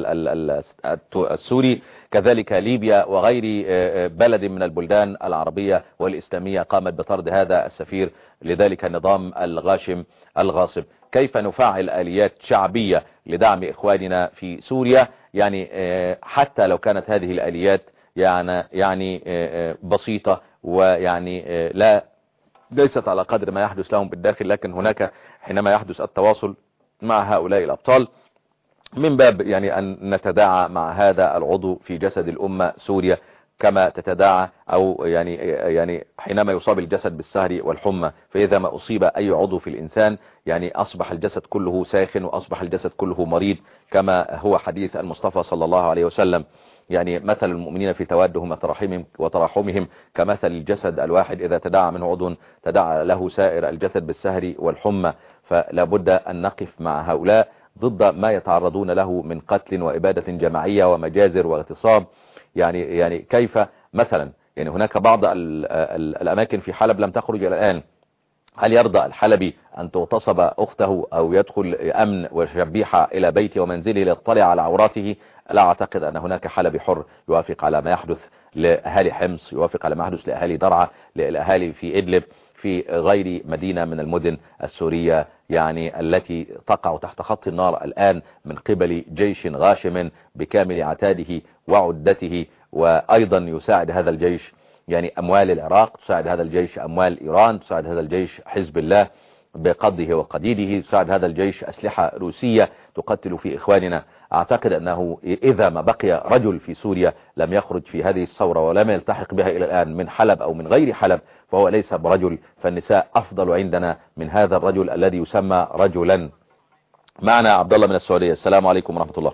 السوري، كذلك ليبيا وغير بلد من البلدان العربية والإسلامية قامت بطرد هذا السفير لذلك النظام الغاشم الغاصب. كيف نفعل آليات شعبية لدعم إخواننا في سوريا؟ يعني حتى لو كانت هذه الآليات يعني يعني بسيطة ويعني لا ليست على قدر ما يحدث لهم بالداخل، لكن هناك حينما يحدث التواصل مع هؤلاء الأبطال من باب يعني أن نتداعى مع هذا العضو في جسد الأمة سوريا كما تتداعى، أو يعني يعني حينما يصاب الجسد بالسهر والحمى، فإذا ما أصيب أي عضو في الإنسان يعني أصبح الجسد كله ساخن وأصبح الجسد كله مريض، كما هو حديث المصطفى صلى الله عليه وسلم، يعني مثل المؤمنين في توادهم وتراحمهم وتراحمهم كمثل الجسد الواحد إذا تداعى منه عضو تداعى له سائر الجسد بالسهر والحمى. فلا بد أن نقف مع هؤلاء ضد ما يتعرضون له من قتل وإبادة جماعية ومجازر واغتصاب. يعني يعني كيف مثلا يعني هناك بعض ال ال الأماكن في حلب لم تخرج إلى الآن، هل يرضى الحلبي أن تغتصب أخته أو يدخل أمن وشبيحة إلى بيته ومنزله ليطلع على عوراته؟ لا أعتقد أن هناك حلبي حر يوافق على ما يحدث لأهالي حمص، يوافق على ما يحدث لأهالي درعا، للأهالي في إدلب، في غير مدينة من المدن السورية يعني التي تقع تحت خط النار الآن من قبل جيش غاشم بكامل عتاده وعدته. وأيضا يساعد هذا الجيش يعني أموال العراق، تساعد هذا الجيش أموال إيران، تساعد هذا الجيش حزب الله بقضه وقديده، تساعد هذا الجيش أسلحة روسية تقتل في إخواننا. أعتقد أنه إذا ما بقي رجل في سوريا لم يخرج في هذه الثورة ولم يلتحق بها إلى الآن من حلب أو من غير حلب فهو ليس برجل، فالنساء أفضل عندنا من هذا الرجل الذي يسمى رجلا. معنا عبد الله من السعودية. السلام عليكم ورحمة الله.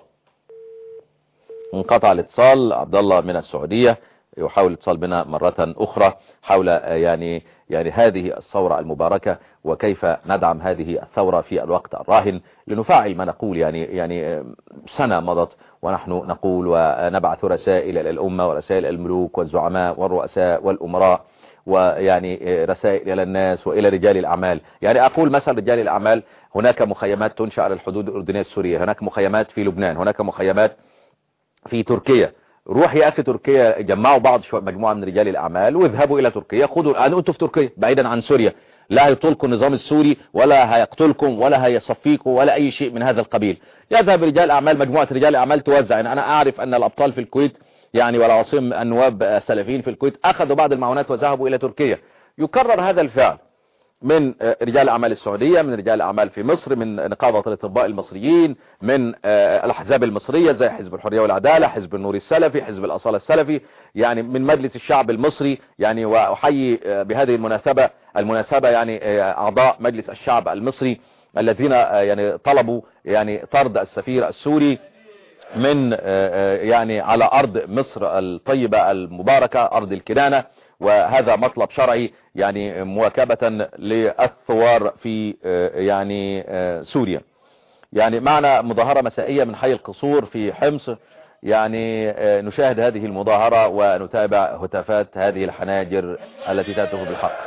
انقطع الاتصال. عبد الله من السعودية يحاول الاتصال بنا مرة أخرى حول يعني يعني هذه الثورة المباركة وكيف ندعم هذه الثورة في الوقت الراهن لنفعل ما نقول. يعني يعني سنة مضت ونحن نقول ونبعث رسائل إلى الأمة ورسائل الملوك والزعماء والرؤساء والأمراء ويعني رسائل إلى الناس وإلى رجال الأعمال. يعني أقول مثلا رجال الأعمال، هناك مخيمات تنشأ على الحدود الأردنية السورية، هناك مخيمات في لبنان، هناك مخيمات في تركيا. روح يا أخي تركيا، جمعوا بعض مجموعة من رجال الأعمال واذهبوا إلى تركيا، خذوا الآن أنتوا في تركيا بعيدا عن سوريا، لا هيطلقوا النظام السوري ولا هيقتلكم ولا هيصفيكم ولا أي شيء من هذا القبيل. يذهب رجال أعمال، مجموعة رجال أعمال توزع. يعني أنا أعرف أن الأبطال في الكويت يعني والعاصم النواب السلفيين في الكويت أخذوا بعض المعونات وذهبوا إلى تركيا. يكرر هذا الفعل من رجال أعمال السعودية، من رجال أعمال في مصر، من نقابة الأطباء المصريين، من الأحزاب المصرية زي حزب الحرية والعدالة، حزب النور السلفي، حزب الأصالة السلفي، يعني من مجلس الشعب المصري. يعني وأحيي بهذه المناسبة المناسبة يعني أعضاء مجلس الشعب المصري الذين يعني طلبوا يعني طرد السفير السوري من يعني على أرض مصر الطيبة المباركة، أرض الكنانة، وهذا مطلب شرعي يعني مواكبة للثوار في يعني سوريا. يعني معنا مظاهرة مسائية من حي القصور في حمص، يعني نشاهد هذه المظاهرة ونتابع هتافات هذه الحناجر التي تهتف بالحق.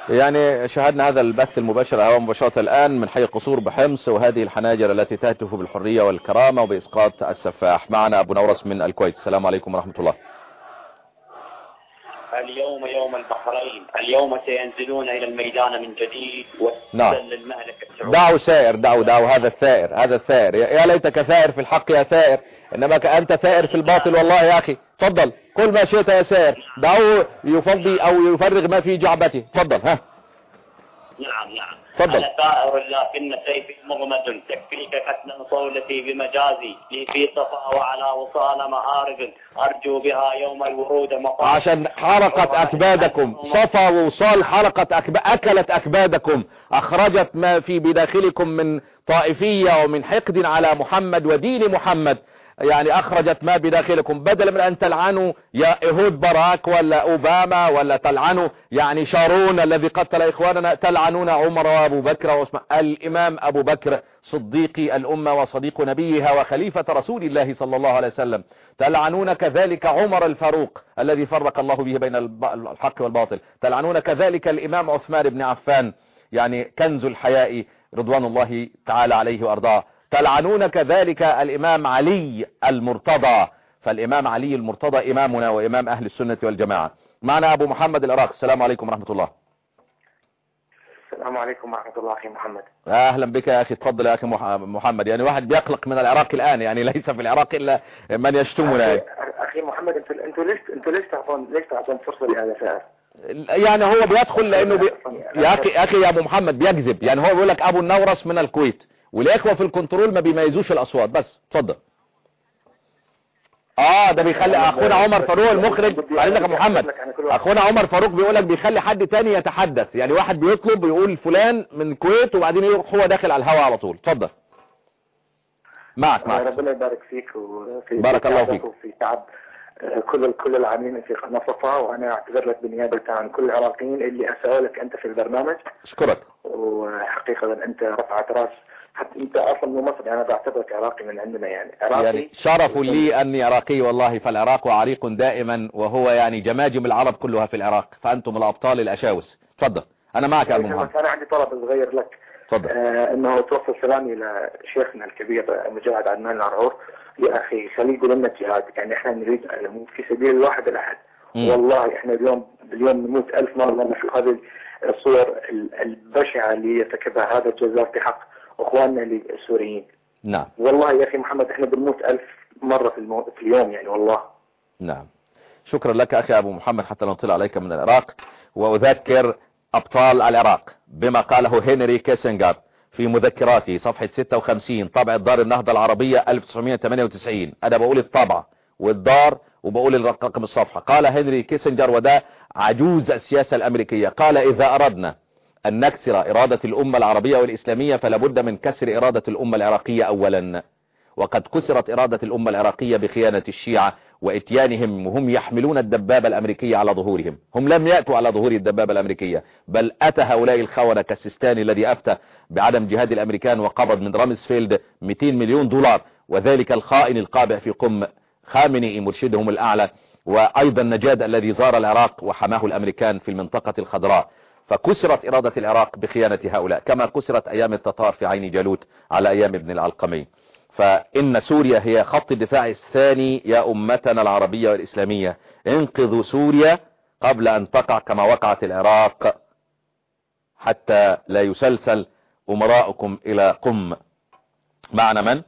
يعني شاهدنا هذا البث المباشر أو مباشرة الآن من حي القصور بحمص، وهذه الحناجر التي تهتف بالحرية والكرامة وبإسقاط السفاح. معنا أبو نورس من الكويت. السلام عليكم ورحمة الله. اليوم يوم البحرين، اليوم سينزلون إلى الميدان من جديد نعم. للمملكة السعودية. دعوا سائر، دعوا دعوا هذا الثائر، هذا الثائر. يا ليتك ثائر في الحق يا ثائر، إنما أنت ثائر في الباطل والله يا أخي. تفضل كل ما شئت يا سائر، دعوه يفضي أو يفرغ ما في جعبته. تفضل. ها نعم نعم. تفضل. أنا ثائر لكن سيفي مغمد، تكفيك قتل صولتي بمجازي، لي في صفا وعلى وصال مآرب، أرجو بها يوم الورود مقام. عشان حرقت أكبادكم، صفا ووصال حرقت أكب... أكلت أكبادكم، أخرجت ما في بداخلكم من طائفية ومن حقد على محمد ودين محمد. يعني أخرجت ما بداخلكم، بدل من أن تلعنوا يا إهود باراك ولا أوباما ولا تلعنوا يعني شارون الذي قتل إخواننا، تلعنون عمر وأبو بكر وعثمان. الإمام أبو بكر صديق الأمة وصديق نبيها وخليفة رسول الله صلى الله عليه وسلم. تلعنون كذلك عمر الفاروق الذي فرق الله به بين الحق والباطل. تلعنون كذلك الإمام عثمان بن عفان يعني كنز الحياء رضوان الله تعالى عليه وأرضاه. تلعنون كذلك الإمام علي المرتضى، فالإمام علي المرتضى إمامنا وإمام أهل السنة والجماعة. معنا أبو محمد العراق. السلام عليكم ورحمة الله. السلام عليكم ورحمة الله أخي محمد. أهلا بك يا أخي. تفضل يا أخي محمد. يعني واحد بيقلق من العراق الآن، يعني ليس في العراق إلا من يشتمنا. أخي, أخي محمد أنتوا أنتوا ليش أنتوا ليش تعطون ليش تعطون فرصة لهذا الفئة؟ يعني هو بيدخل لأنه بي... يا أخي أخي يا أبو محمد بيكذب. يعني هو بيقول لك أبو النورس من الكويت، والإخوة في الكنترول ما بيميزوش الأصوات. بس اتفضل. اه ده بيخلي اخونا عمر فاروق المخرج قال لك يا محمد، اخونا عمر فاروق بيقول لك بيخلي حد تاني يتحدث، يعني واحد بيطلب بيقول فلان من الكويت وبعدين يروح هو داخل على الهواء على طول. اتفضل. معك معك. ربنا يبارك فيك وفي بارك الله فيك وفي تعب كل كل العاملين في قناة صفا، وانا اعتذر لك بالنيابه عن كل العراقيين اللي اساءوا لك انت في البرنامج. اشكرك. وحقيقه انت رفعت راس، حتى انت اصلا مو مصري، انا بعتبرك عراقي من عندنا يعني عراقي. يعني شرف لي اني عراقي والله، فالعراق عريق دائما، وهو يعني جماجم العرب كلها في العراق، فانتم الابطال الاشاوس. تفضل انا معك يا ابو محمد. انا عندي طلب صغير لك. تفضل. آه انه توصل سلامي لشيخنا الكبير مجاهد عدنان العرعور. يا اخي خليه يقول لنا الجهاد، يعني احنا نريد ان نموت في سبيل الواحد الاحد. م. والله احنا اليوم اليوم نموت ألف مرة نشوف هذه الصور البشعة اللي يرتكبها هذا الجزار في حق اخواننا السوريين. نعم. والله يا اخي محمد احنا بنموت ألف مرة في, المو... في اليوم يعني والله. نعم. شكرا لك اخي ابو محمد حتى نطلع عليك من العراق. واذكر ابطال العراق بما قاله هنري كيسنجر في مذكراته صفحة ستة وخمسين طبعة دار النهضة العربية ألف وتسعمائة وثمانية وتسعين. انا بقول الطبعة والدار وبقول رقم الصفحة. قال هنري كيسنجر، وده عجوز السياسة الامريكية، قال اذا اردنا ان نكسر ارادة الامة العربية والاسلامية فلا بد من كسر ارادة الامة العراقية اولا، وقد كسرت ارادة الامة العراقية بخيانة الشيعة واتيانهم وهم يحملون الدبابة الامريكية على ظهورهم. هم لم يأتوا على ظهور الدبابة الامريكية، بل اتى هؤلاء الخونة كالسيستاني الذي افتى بعدم جهاد الامريكان وقبض من رامسفيلد مئتين مليون دولار، وذلك الخائن القابع في قم خامنئي مرشدهم الاعلى، وايضا نجاد الذي زار العراق وحماه الامريكان في المنطقة الخضراء. فكسرت إرادة العراق بخيانة هؤلاء كما كسرت أيام التتار في عين جالوت على أيام ابن العلقمي. فإن سوريا هي خط الدفاع الثاني يا أمتنا العربية والإسلامية. انقذوا سوريا قبل أن تقع كما وقعت العراق، حتى لا يسلسل أمراؤكم إلى قم. معنا من؟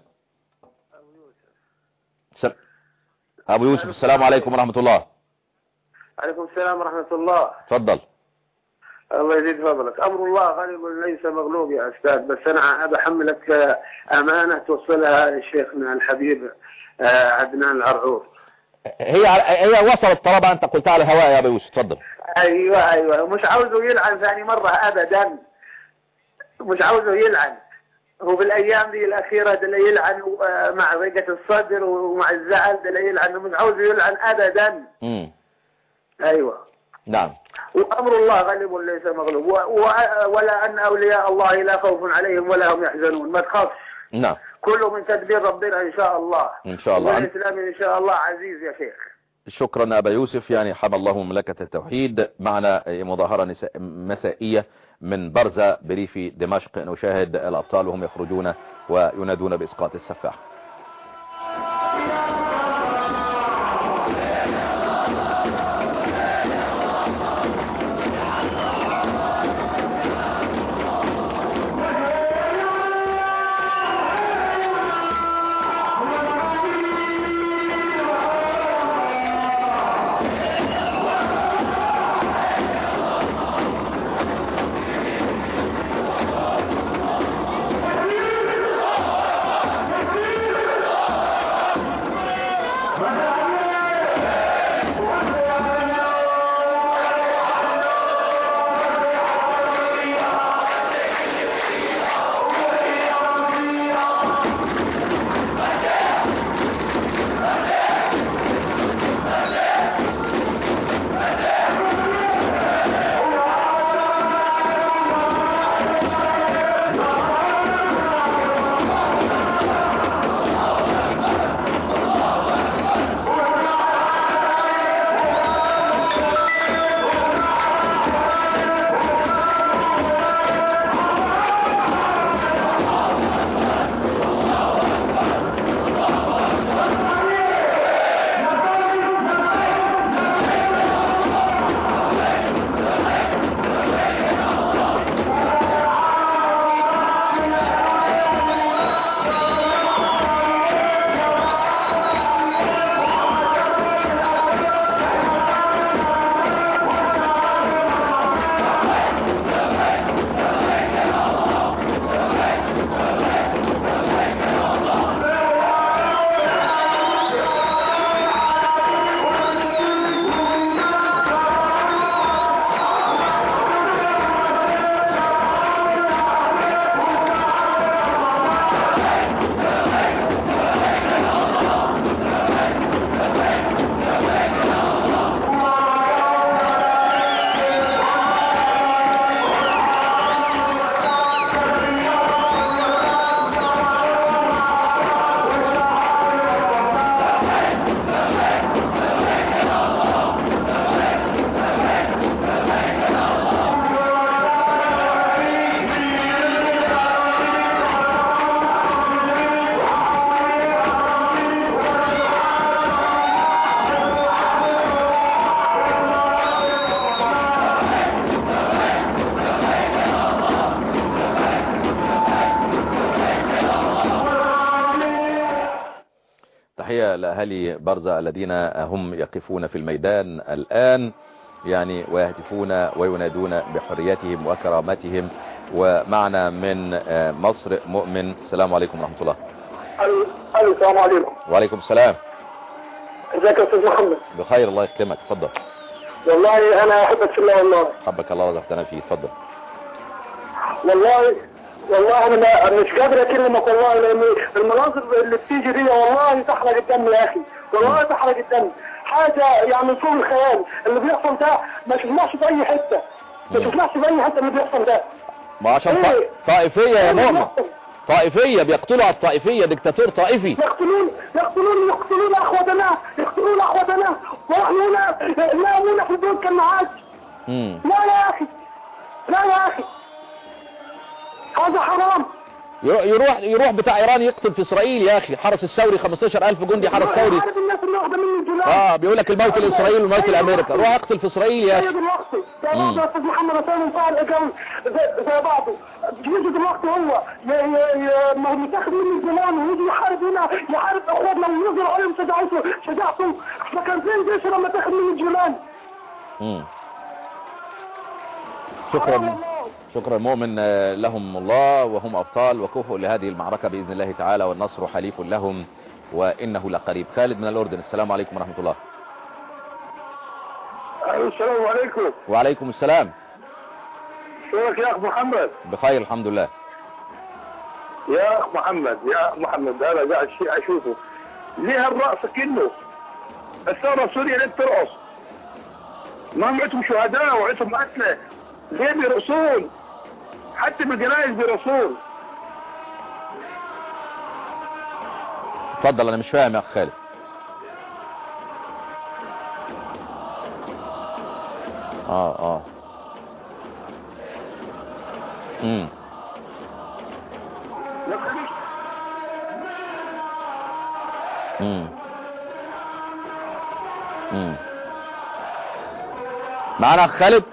أبو يوسف. السلام عليكم ورحمة الله. عليكم السلام ورحمة الله. تفضل. الله يزيد فضلك. أمر الله غالب ليس مغلوب يا أستاذ، بس أنا بحملك أمانة توصلها لشيخنا الحبيب عدنان العرعور. هي هي وصلت طلبها، أنت قلتها على الهواء يا أبو يوسف. تفضل. أيوة أيوة. مش عاوزه يلعن ثاني مرة أبدا، مش عاوزه يلعن. هو بالأيام دي الأخيرة دل يلعن مع ضيقة الصدر ومع الزعل دل يلعن، مش عاوزه يلعن أبدا. امم أيوة. نعم. وأمر الله غالب ليس مغلوب، ولا أن أولياء الله لا خوف عليهم ولا هم يحزنون. ما تخافش. نعم. كله من تدبير ربنا إن شاء الله. إن شاء الله. والإسلام إن شاء الله عزيز يا شيخ. شكرا أبا يوسف. يعني حمى الله مملكة التوحيد. معنا مظاهرة مسائية من برزة بريف دمشق. نشاهد الأبطال وهم يخرجون وينادون بإسقاط السفاح. لأهالي برزة الذين هم يقفون في الميدان الآن يعني ويهتفون وينادون بحريتهم وكرامتهم. ومعنا من مصر مؤمن. السلام عليكم ورحمة الله. السلام عليكم. وعليكم السلام. ازيك يا استاذ محمد؟ بخير الله يكرمك. اتفضل. والله انا احبك في الله والله. حبك الله رزقتنا فيه. اتفضل. والله والله انا مش قادر اكلمك والله، لان المناظر اللي بتيجي دي والله تحرق الدم يا اخي، والله تحرق الدم. حاجه يعني فوق الخيال. اللي بيحصل ده ما شفناش في اي حته، ما شفناش في اي حته اللي بيحصل ده. ما عشان إيه؟ طائفيه يا مؤمن، طائفيه بيقتلوا على الطائفيه، دكتاتور طائفي. يقتلون يقتلون يقتلون اخواتنا، يقتلون اخواتنا، ونحن نامون في البيوت كالنعاج. لا يا اخي، لا يا اخي، هذا حرام. يروح يروح بتاع ايران يقتل في اسرائيل يا اخي. حرس الثوري خمستاشر ألف جندي حرس ثوري. اه بيقول لك الموت لاسرائيل والموت لامريكا. روح اقتل في اسرائيل يا اخي. زي دلوقتي زي بعض يا استاذ محمد رسول فارق قوي زي بعضه. يجي دلوقتي هو متاخد مني الجولان ويجي يحارب هنا، يحارب اخواتنا وينزل عليهم شجاعته شجاعته. احنا كان فين جيش لما تاخد مني الجولان؟ امم شكرا شكرا مؤمن لهم الله وهم أبطال وكفؤ لهذه المعركة بإذن الله تعالى، والنصر حليف لهم وإنه لقريب. خالد من الأردن. السلام عليكم ورحمة الله. السلام عليكم. وعليكم السلام. شلونك يا أخ محمد؟ بخير الحمد لله. يا أخ محمد يا أخ محمد أنا قاعد أشوفه ليه الرأس كله الثورة السورية ليه بترقص؟ ما هم عندهم شهداء وعندهم قتلى، ليه بيرقصون؟ حتى بالجنائز بيرقصون. اتفضل. انا مش فاهم يا اخ خالد. اه اه امم امم امم معنا خالد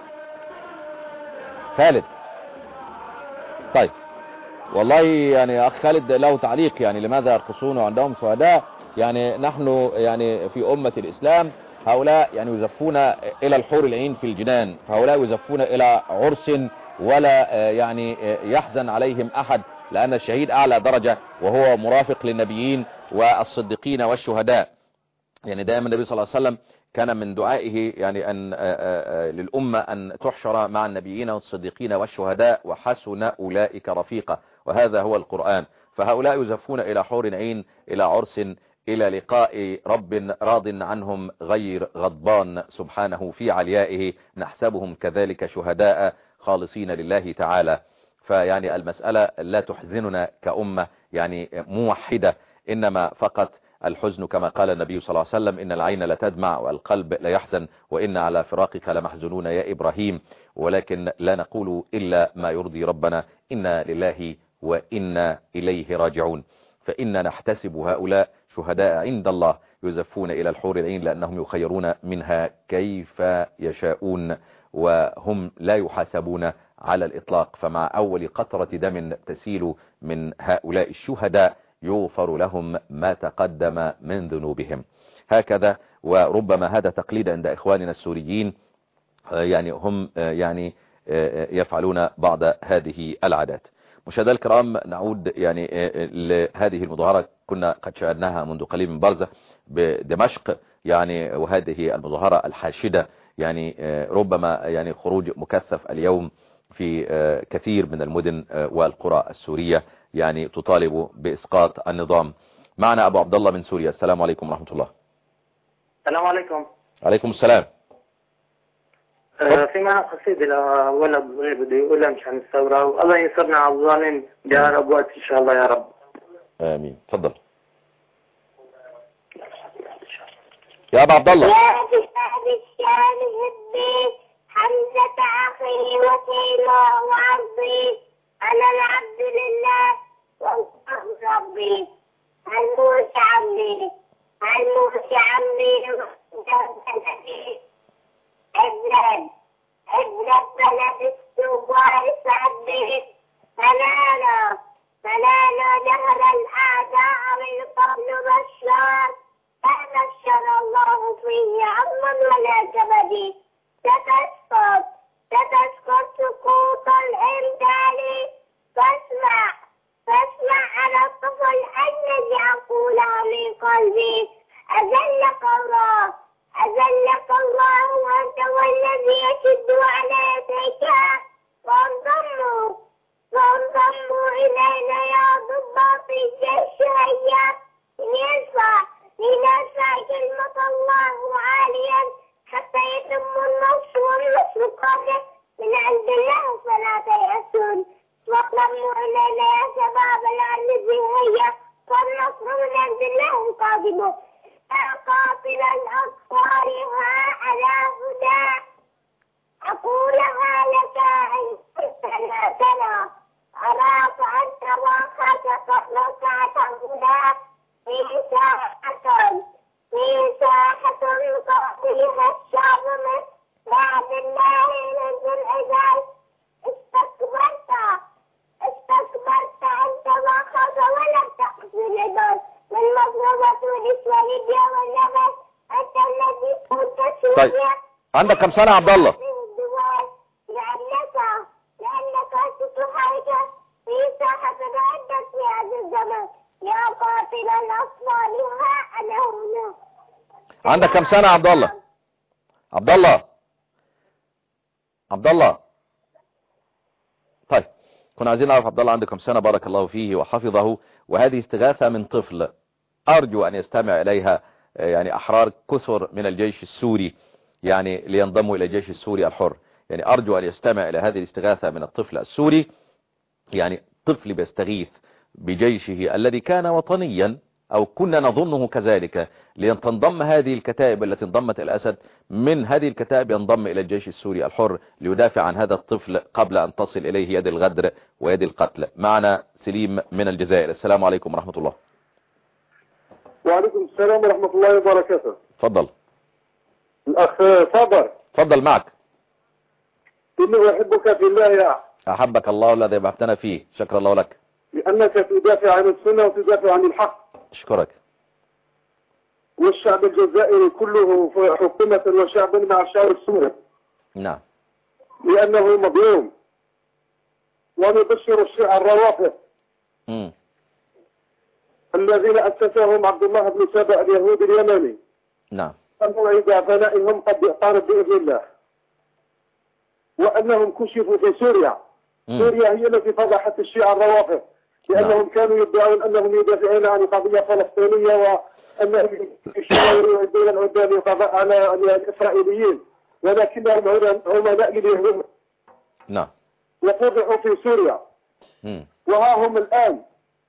خالد طيب والله يعني اخ خالد له تعليق، يعني لماذا يرقصون وعندهم شهداء؟ يعني نحن يعني في امة الاسلام هؤلاء يعني يزفون الى الحور العين في الجنان، فهؤلاء يزفون الى عرس ولا يعني يحزن عليهم احد، لان الشهيد اعلى درجة وهو مرافق للنبيين والصديقين والشهداء. يعني دائما النبي صلى الله عليه وسلم كان من دعائه يعني أن للأمة أن تحشر مع النبيين والصديقين والشهداء وحسن أولئك رفيقا، وهذا هو القرآن. فهؤلاء يزفون إلى حور عين، إلى عرس، إلى لقاء رب راض عنهم غير غضبان سبحانه في عليائه، نحسبهم كذلك شهداء خالصين لله تعالى. فيعني المسألة لا تحزننا كأمة يعني موحدة، إنما فقط الحزن كما قال النبي صلى الله عليه وسلم: إن العين لتدمع والقلب لا يحزن وإن على فراقك لمحزنون يا إبراهيم، ولكن لا نقول إلا ما يرضي ربنا، إنا لله وإنا إليه راجعون. فإن نحتسب هؤلاء شهداء عند الله يزفون إلى الحور العين، لأنهم يخيرون منها كيف يشاءون وهم لا يحاسبون على الإطلاق. فمع أول قطرة دم تسيل من هؤلاء الشهداء يغفر لهم ما تقدم من ذنوبهم. هكذا، وربما هذا تقليد عند إخواننا السوريين، يعني هم يعني يفعلون بعض هذه العادات. مشاهدينا الكرام، نعود يعني لهذه المظاهرة كنا قد شاهدناها منذ قليل من برزة بدمشق، يعني وهذه المظاهرة الحاشدة، يعني ربما يعني خروج مكثف اليوم في كثير من المدن والقرى السورية، يعني تطالب بإسقاط النظام. معنا أبو عبد الله من سوريا. السلام عليكم ورحمة الله. السلام عليكم. عليكم السلام. آه في معنا قصيدة لولد صغير بده يقولها مشان الثورة، والله ينصرنا على الظالم يا رب وقت إن شاء الله يا رب. آمين. تفضل يا أبو عبد الله. يا بشهد الشام هبي حمزة أخي وسيله وعرضي، أنا العبد لله والله ربي، الموت عمي الموت عمي ابلد ابلد بلد السوار سعبي، فنانا فنانا نهر الأعداء من قبل بشار، فبشر الله فيه عظما ولا كبدي، ستسقط ستسقط سقوط الإمداد، فاسمع فاسمع على الطفل الذي أقولها من قلبي، أذلك الله أذلك الله وأنت والذي يشد على يديك، وانضموا وانضموا إلينا يا ضباط الجيش، هيا لنرفع لنرفع كلمة الله عاليا حتى يتم النصر والنصر قادم من عند الله، فلا تيأسون واطلبوا إلينا يا شباب الذي هيا، والنصر من عند الله قادم. قاتل الأطفال على هدى، أقولها لك إن كنت لا ترى، أراك أنت واخاك ركعة هدى، في ساحة في ساحة قاتلها الشعب من بعد الله نزل العباد، استكبرت استكبرت أنت واخاك ولم تقتل العباد، والمظلومة نسوة ليبيا والنبي، أنت الذي كنت طيب عندك كم سنة يا عبد الله؟ لأنك لأنك ستحرك في ساحة عدة في هذا الزمان يا قاتل الأطفال ها أنا هنا. عندك كم سنة يا عبد الله؟ عبد الله عبد الله طيب كنا عايزين نعرف عبد الله عنده كم سنة، بارك الله فيه وحفظه. وهذه استغاثة من طفل، أرجو أن يستمع إليها يعني أحرار كثر من الجيش السوري، يعني لينضموا إلى الجيش السوري الحر. يعني أرجو أن يستمع إلى هذه الاستغاثة من الطفل السوري، يعني طفل بيستغيث بجيشه الذي كان وطنيا أو كنا نظنه كذلك، لتنضم هذه الكتائب التي انضمت إلى الأسد، من هذه الكتائب ينضم إلى الجيش السوري الحر ليدافع عن هذا الطفل قبل أن تصل إليه يد الغدر ويد القتل. معنا سليم من الجزائر. السلام عليكم ورحمة الله. وعليكم السلام ورحمة الله وبركاته. تفضل الأخ صابر. تفضل معك. إني أحبك في الله يا أحبك الله الذي بعثنا فيه. شكر الله لك لأنك تدافع عن السنة وتدافع عن الحق. أشكرك. والشعب الجزائري كله حكومة وشعب مع الشعب السوري. نعم. لأنه مظلوم. ونبشر الشيعة الروافض م. الذين أسسهم عبد الله بن سبأ اليهودي اليمني. نعم. موعد فنائهم قد اقترب بإذن الله. وأنهم كشفوا في سوريا. م. سوريا هي التي فضحت الشيعة الروافض لأنهم نعم. كانوا يدعون أنهم يدافعون عن قضية فلسطينية وأنهم يريدون العدوان والقضاء على الإسرائيليين، ولكنهم عملاء لليهود. نعم. وفضحوا في سوريا. م. وها هم الآن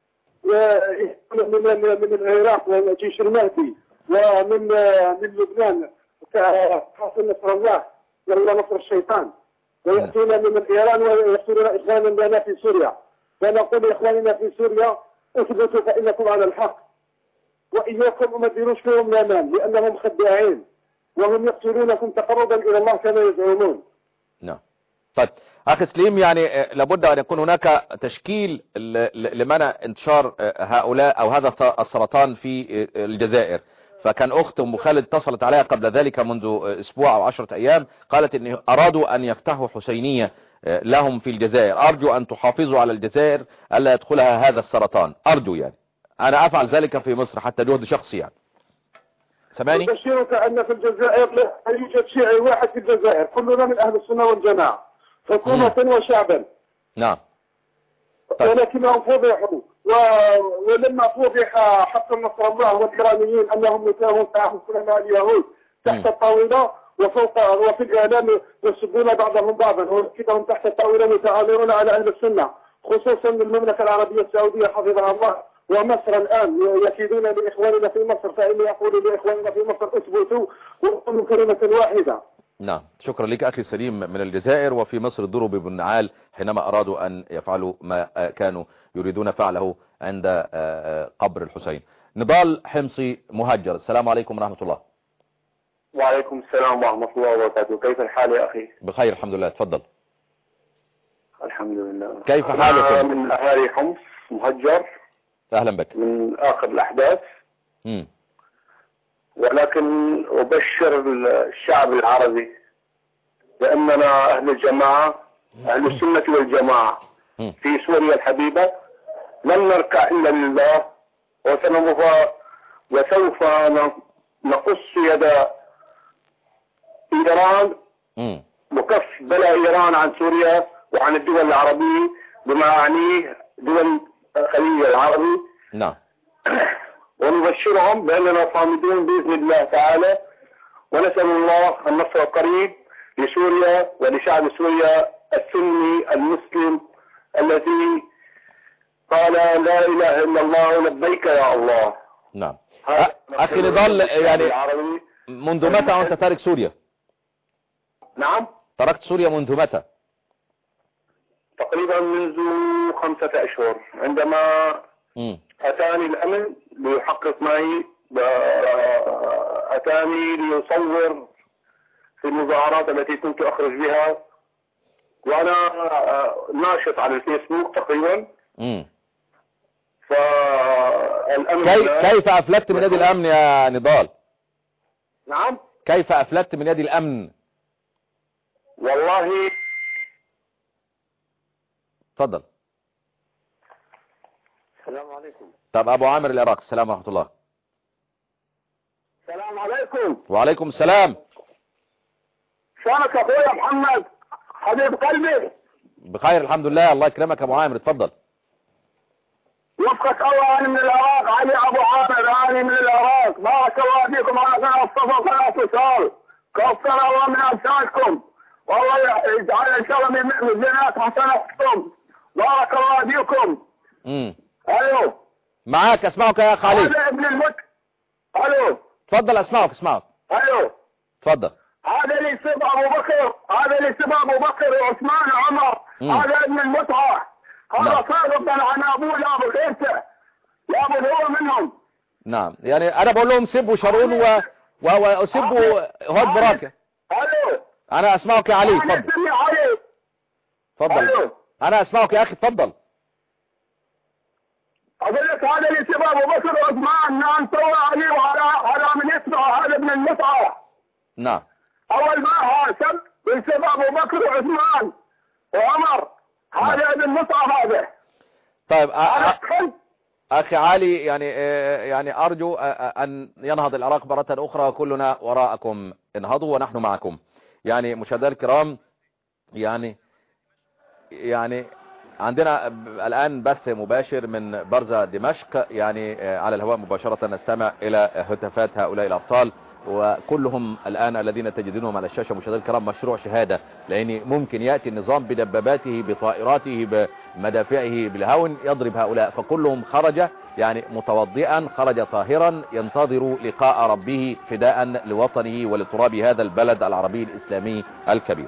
من من العراق وجيش المهدي ومن من لبنان حاصل نصر الله ولا نصر الشيطان، ويأتون من إيران ويقتلون إخواننا لنا في سوريا. ونقول لإخواننا في سوريا اثبتوا فإنكم على الحق، وإياكم ما تديروش فيهم الأمان لأنهم خداعين وهم يقتلونكم تقربا إلى الله كما يزعمون. نعم. طيب أخي سليم، يعني لابد أن يكون هناك تشكيل لمنع انتشار هؤلاء أو هذا السرطان في الجزائر. فكان أخت أم خالد اتصلت عليها قبل ذلك منذ أسبوع أو عشرة أيام، قالت إن أرادوا أن يفتحوا حسينية لهم في الجزائر. أرجو أن تحافظوا على الجزائر ألا يدخلها هذا السرطان، أرجو. يعني أنا أفعل ذلك في مصر حتى جهد شخصي. يعني سمعني؟ أبشرك أن في الجزائر لا يوجد شيعي واحد في الجزائر، كلنا من أهل السنة والجماعة، حكومة وشعبا. نعم. طيب. ولكنهم فضحوا و... ولما فضح حق نصر الله والإيرانيين أنهم نتاهون تعاون مع اليهود تحت الطاولة وفوق وفي الإعلام يسبون بعضهم بعضا، ولكنهم تحت الطاولة متآمرون على أهل السنة، خصوصا المملكة العربية السعودية حفظها الله ومصر الآن يكيدون لإخواننا في مصر. فإني أقول لإخواننا في مصر اثبتوا وقولوا كلمة واحدة. نعم. شكرا لك أخي سليم من الجزائر. وفي مصر ضربوا بالنعال حينما أرادوا أن يفعلوا ما كانوا يريدون فعله عند قبر الحسين. نضال حمصي مهجر. السلام عليكم ورحمة الله. وعليكم السلام ورحمة الله وبركاته. كيف الحال يا أخي؟ بخير الحمد لله. تفضل. الحمد لله. كيف حالكم؟ أنا من أهالي حمص مهجر. أهلا بك. من آخر الأحداث. م. ولكن أبشر الشعب العربي بأننا أهل الجماعة أهل السنة والجماعة في سوريا الحبيبة لن نركع إلا لله، وسوف نقص يد إيران وكف بلا إيران عن سوريا وعن الدول العربية بما يعنيه دول الخليج العربي. نعم. ونبشرهم بأننا صامدون بإذن الله تعالى، ونسأل الله النصر القريب لسوريا ولشعب سوريا السني المسلم الذي قال لا إله إلا الله لبيك يا الله. نعم. أخي نضال، يعني منذ متى وأنت تارك سوريا؟ نعم. تركت سوريا منذ متى؟ تقريبا منذ خمسة أشهر، عندما م. أتاني الأمن ليحقق معي، أتاني ليصور في المظاهرات التي كنت أخرج بها، وأنا ناشط على الفيسبوك تقريبا. م. فالأمن كي... كيف أفلتت من يد الأمن يا نضال؟ نعم. كيف أفلتت من يد الأمن؟ والله تفضل. السلام عليكم. طب أبو عامر العراق. السلام ورحمة الله. السلام عليكم. وعليكم السلام. شلونك أخويا محمد حبيب قلبي؟ بخير الحمد لله. الله يكرمك أبو عامر. اتفضل. وفقك الله. أنا من العراق، علي أبو عامر. أنا من العراق. بارك الله فيكم على قناة الصفا وقناة اتصال. كفر الله من أمثالكم، والله يجعل إن شاء الله من ميزانات حسناتكم. بارك الله فيكم. امم أيوه. معاك اسمعك يا اخ علي. هذا ابن المت الو اتفضل اسمعك اسمعك الو اتفضل. هذا اللي يسب ابو بكر، هذا اللي يسب ابو بكر وعثمان وعمر، هذا ابن المتعه، هذا صادق عن ابوه لا ابو غيرته لا ابو هو منهم. نعم يعني انا بقول لهم سبوا شارون و وسبوا هود براكه. الو انا اسمعك يا علي اتفضل. اتفضل انا اسمعك يا اخي اتفضل. اقول لك هذا اللي يسب ابو بكر وعثمان نعم سوى علي وعلى على من يتبع هذا ابن المتعه. نعم. اول ما سب يسب ابو بكر وعثمان وعمر، هذا ابن المتعه هذا. طيب اخي علي يعني يعني ارجو ان ينهض العراق مرة اخرى، كلنا وراءكم، انهضوا ونحن معكم. يعني مشاهدينا الكرام يعني يعني عندنا الآن بث مباشر من برزة دمشق، يعني على الهواء مباشرة نستمع إلى هتافات هؤلاء الأبطال، وكلهم الآن الذين تجدونهم على الشاشة مشاهدينا الكرام مشروع شهادة، لأن ممكن يأتي النظام بدباباته بطائراته بمدافعه بالهون يضرب هؤلاء، فكلهم خرج يعني متوضئا، خرج طاهرا ينتظر لقاء ربه فداء لوطنه ولتراب هذا البلد العربي الإسلامي الكبير.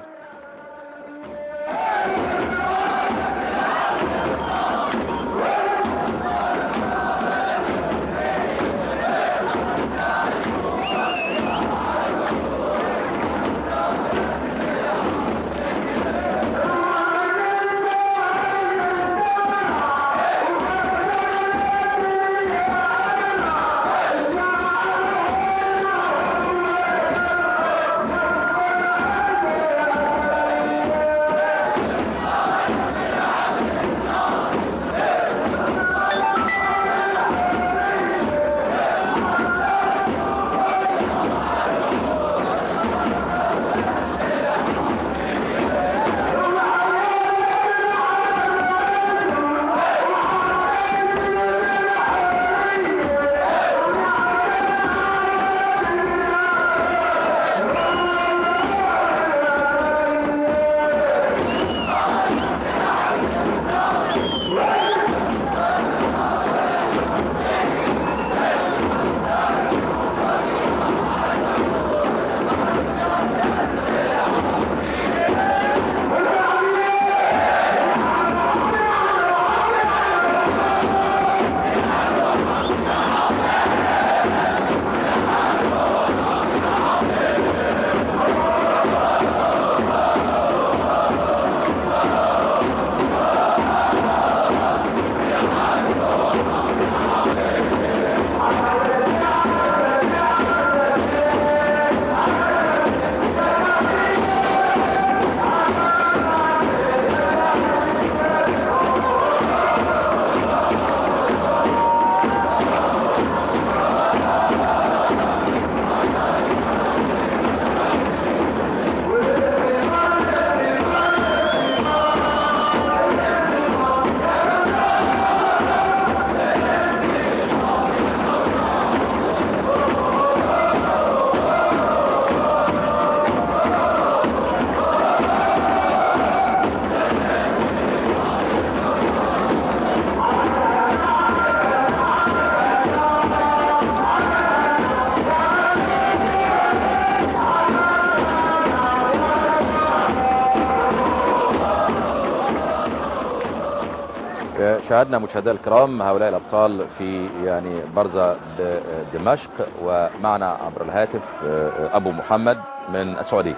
شاهدنا مشاهدينا الكرام هؤلاء الأبطال في يعني برزة دمشق، ومعنا عبر الهاتف أبو محمد من السعودية.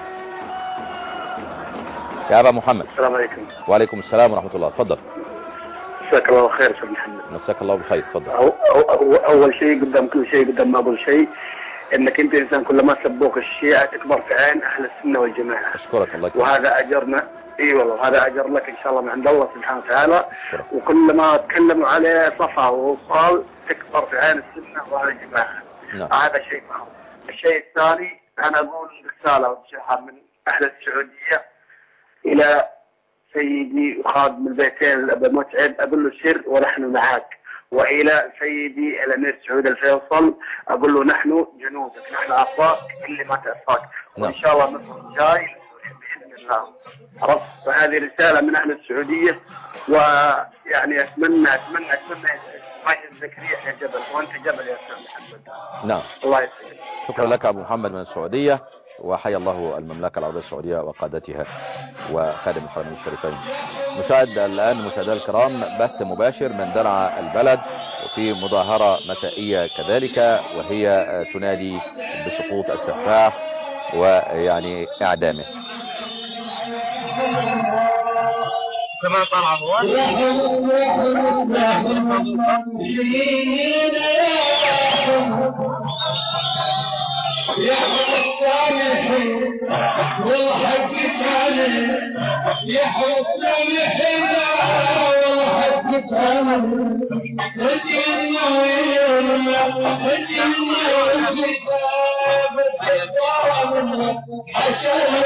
يا أبا محمد. السلام عليكم. وعليكم السلام ورحمة الله، تفضل. مساك الله بالخير استاذ محمد. مساك الله بالخير، تفضل. أو أو أو أول شيء قدام كل شيء قدام ما أقول شيء، انك انت انسان كلما سبوك الشيعة تكبر في عين اهل السنة والجماعة. اشكرك الله. وهذا اجرنا، اي والله هذا اجر لك ان شاء الله من عند الله سبحانه وتعالى. وكلما تكلموا عليه صفا ووصال تكبر في عين السنة واهل الجماعة. نعم. هذا شيء معه. الشيء الثاني انا اقول رسالة وتشحن من اهل السعودية الى سيدي وخادم البيتين الأب متعب، أقول له سر ونحن معك، وإلى سيدي الأمير سعود الفيصل أقول له نحن جنودك، نحن أعطاك اللي ما تعطاك، وإن شاء الله نصر جاي بإذن الله. عرفت؟ فهذه رسالة من أهل السعودية، ويعني أتمنى أتمنى أتمنى ماجد زكريا يا جبل، وانت جبل يا استاذ محمد. نعم الله يسعدك. شكرا لك أبو محمد من السعودية، وحيا الله المملكة العربية السعودية وقادتها وخادم الحرمين الشريفين. نشاهد الآن مشاهدينا الكرام بث مباشر من درعا البلد وفي مظاهرة مسائية كذلك، وهي تنادي بسقوط السفاح ويعني إعدامه. كما طلع هو يا الصالحين والحق تعالى يا الصالحين والحق تعالى هدينا ويانا هدينا والكتاب الحساب عشان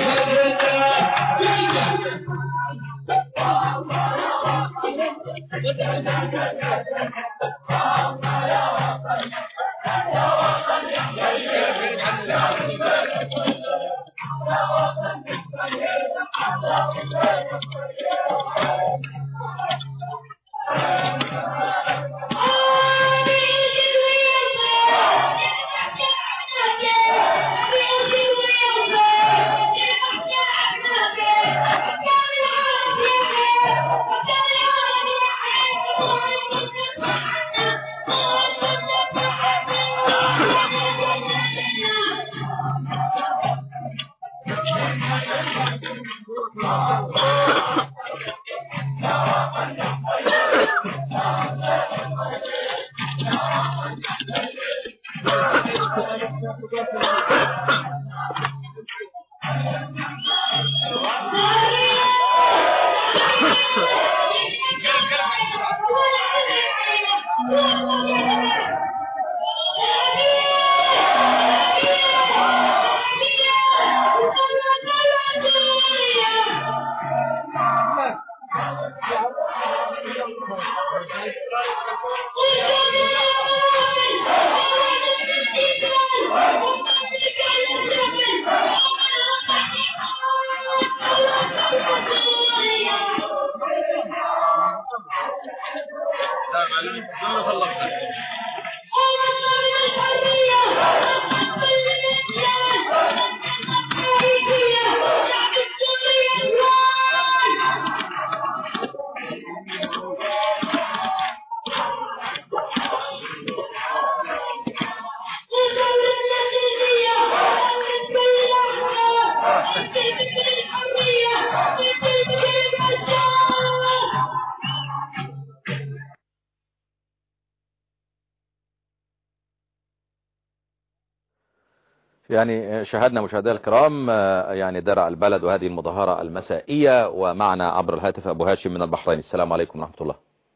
يعني شاهدنا مشاهدينا الكرام يعني درع البلد وهذه المظاهرة المسائية، ومعنا عبر الهاتف أبو هاشم من البحرين. السلام عليكم ورحمة الله.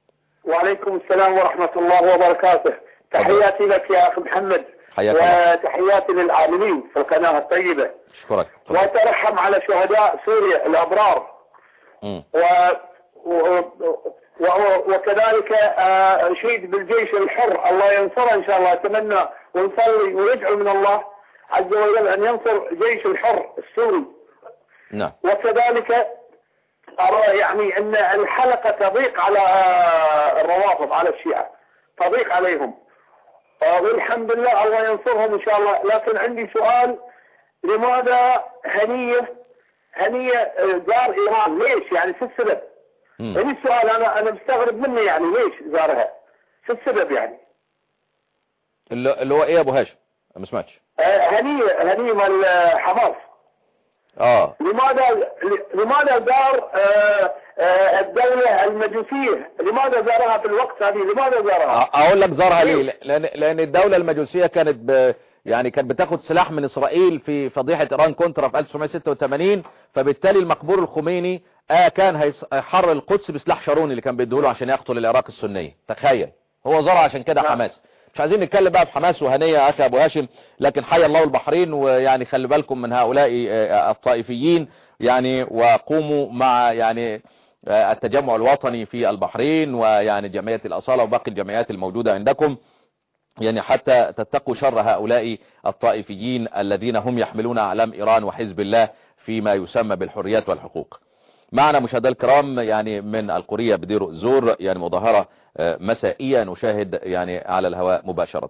وعليكم السلام ورحمة الله وبركاته. تحياتي لك يا أخي محمد، وتحياتي للعاملين في القناة الطيبة. شكرا. وأترحم على شهداء سوريا الأبرار. م. و... و... و... وكذلك أشيد بالجيش الحر، الله ينصره إن شاء الله. أتمنى ونصلي ويدعو من الله عز وجل أن ينصر جيش الحر السوري. نعم. وكذلك أرى يعني أن الحلقة تضيق على الروافض، على الشيعة تضيق عليهم، والحمد لله الله ينصرهم إن شاء الله. لكن عندي سؤال، لماذا هنية هنية زار إيران؟ ليش يعني؟ في السبب؟ هذا السؤال أنا أنا مستغرب منه، يعني ليش زارها؟ في السبب يعني اللي هو إيه يا أبو هاشم؟ ما سمعتش. هنية هنية مال حماس. اه لماذا لماذا زار الدولة المجوسية؟ لماذا زارها في الوقت هذه؟ لماذا زارها؟ اقول لك زارها ليه؟ لان لان الدولة المجوسية كانت ب... يعني كانت بتاخد سلاح من اسرائيل في فضيحة ايران كونترا في ألف وتسعمائة وستة وثمانين، فبالتالي المقبور الخميني آه كان هيحرر القدس بسلاح شاروني اللي كان بيديهوله عشان يقتل العراق السنية. تخيل، هو زارها عشان كده حماس. مش عايزين نتكلم بقى في حماس وهنية يا اخي ابو هاشم، لكن حي الله البحرين، ويعني خلي بالكم من هؤلاء الطائفيين يعني، وقوموا مع يعني التجمع الوطني في البحرين ويعني جمعية الأصالة وباقي الجمعيات الموجودة عندكم، يعني حتى تتقوا شر هؤلاء الطائفيين الذين هم يحملون أعلام إيران وحزب الله فيما يسمى بالحريات والحقوق. معنا مشاهدينا الكرام يعني من القرية بدير الزور يعني مظاهرة مسائية نشاهد يعني على الهواء مباشرة.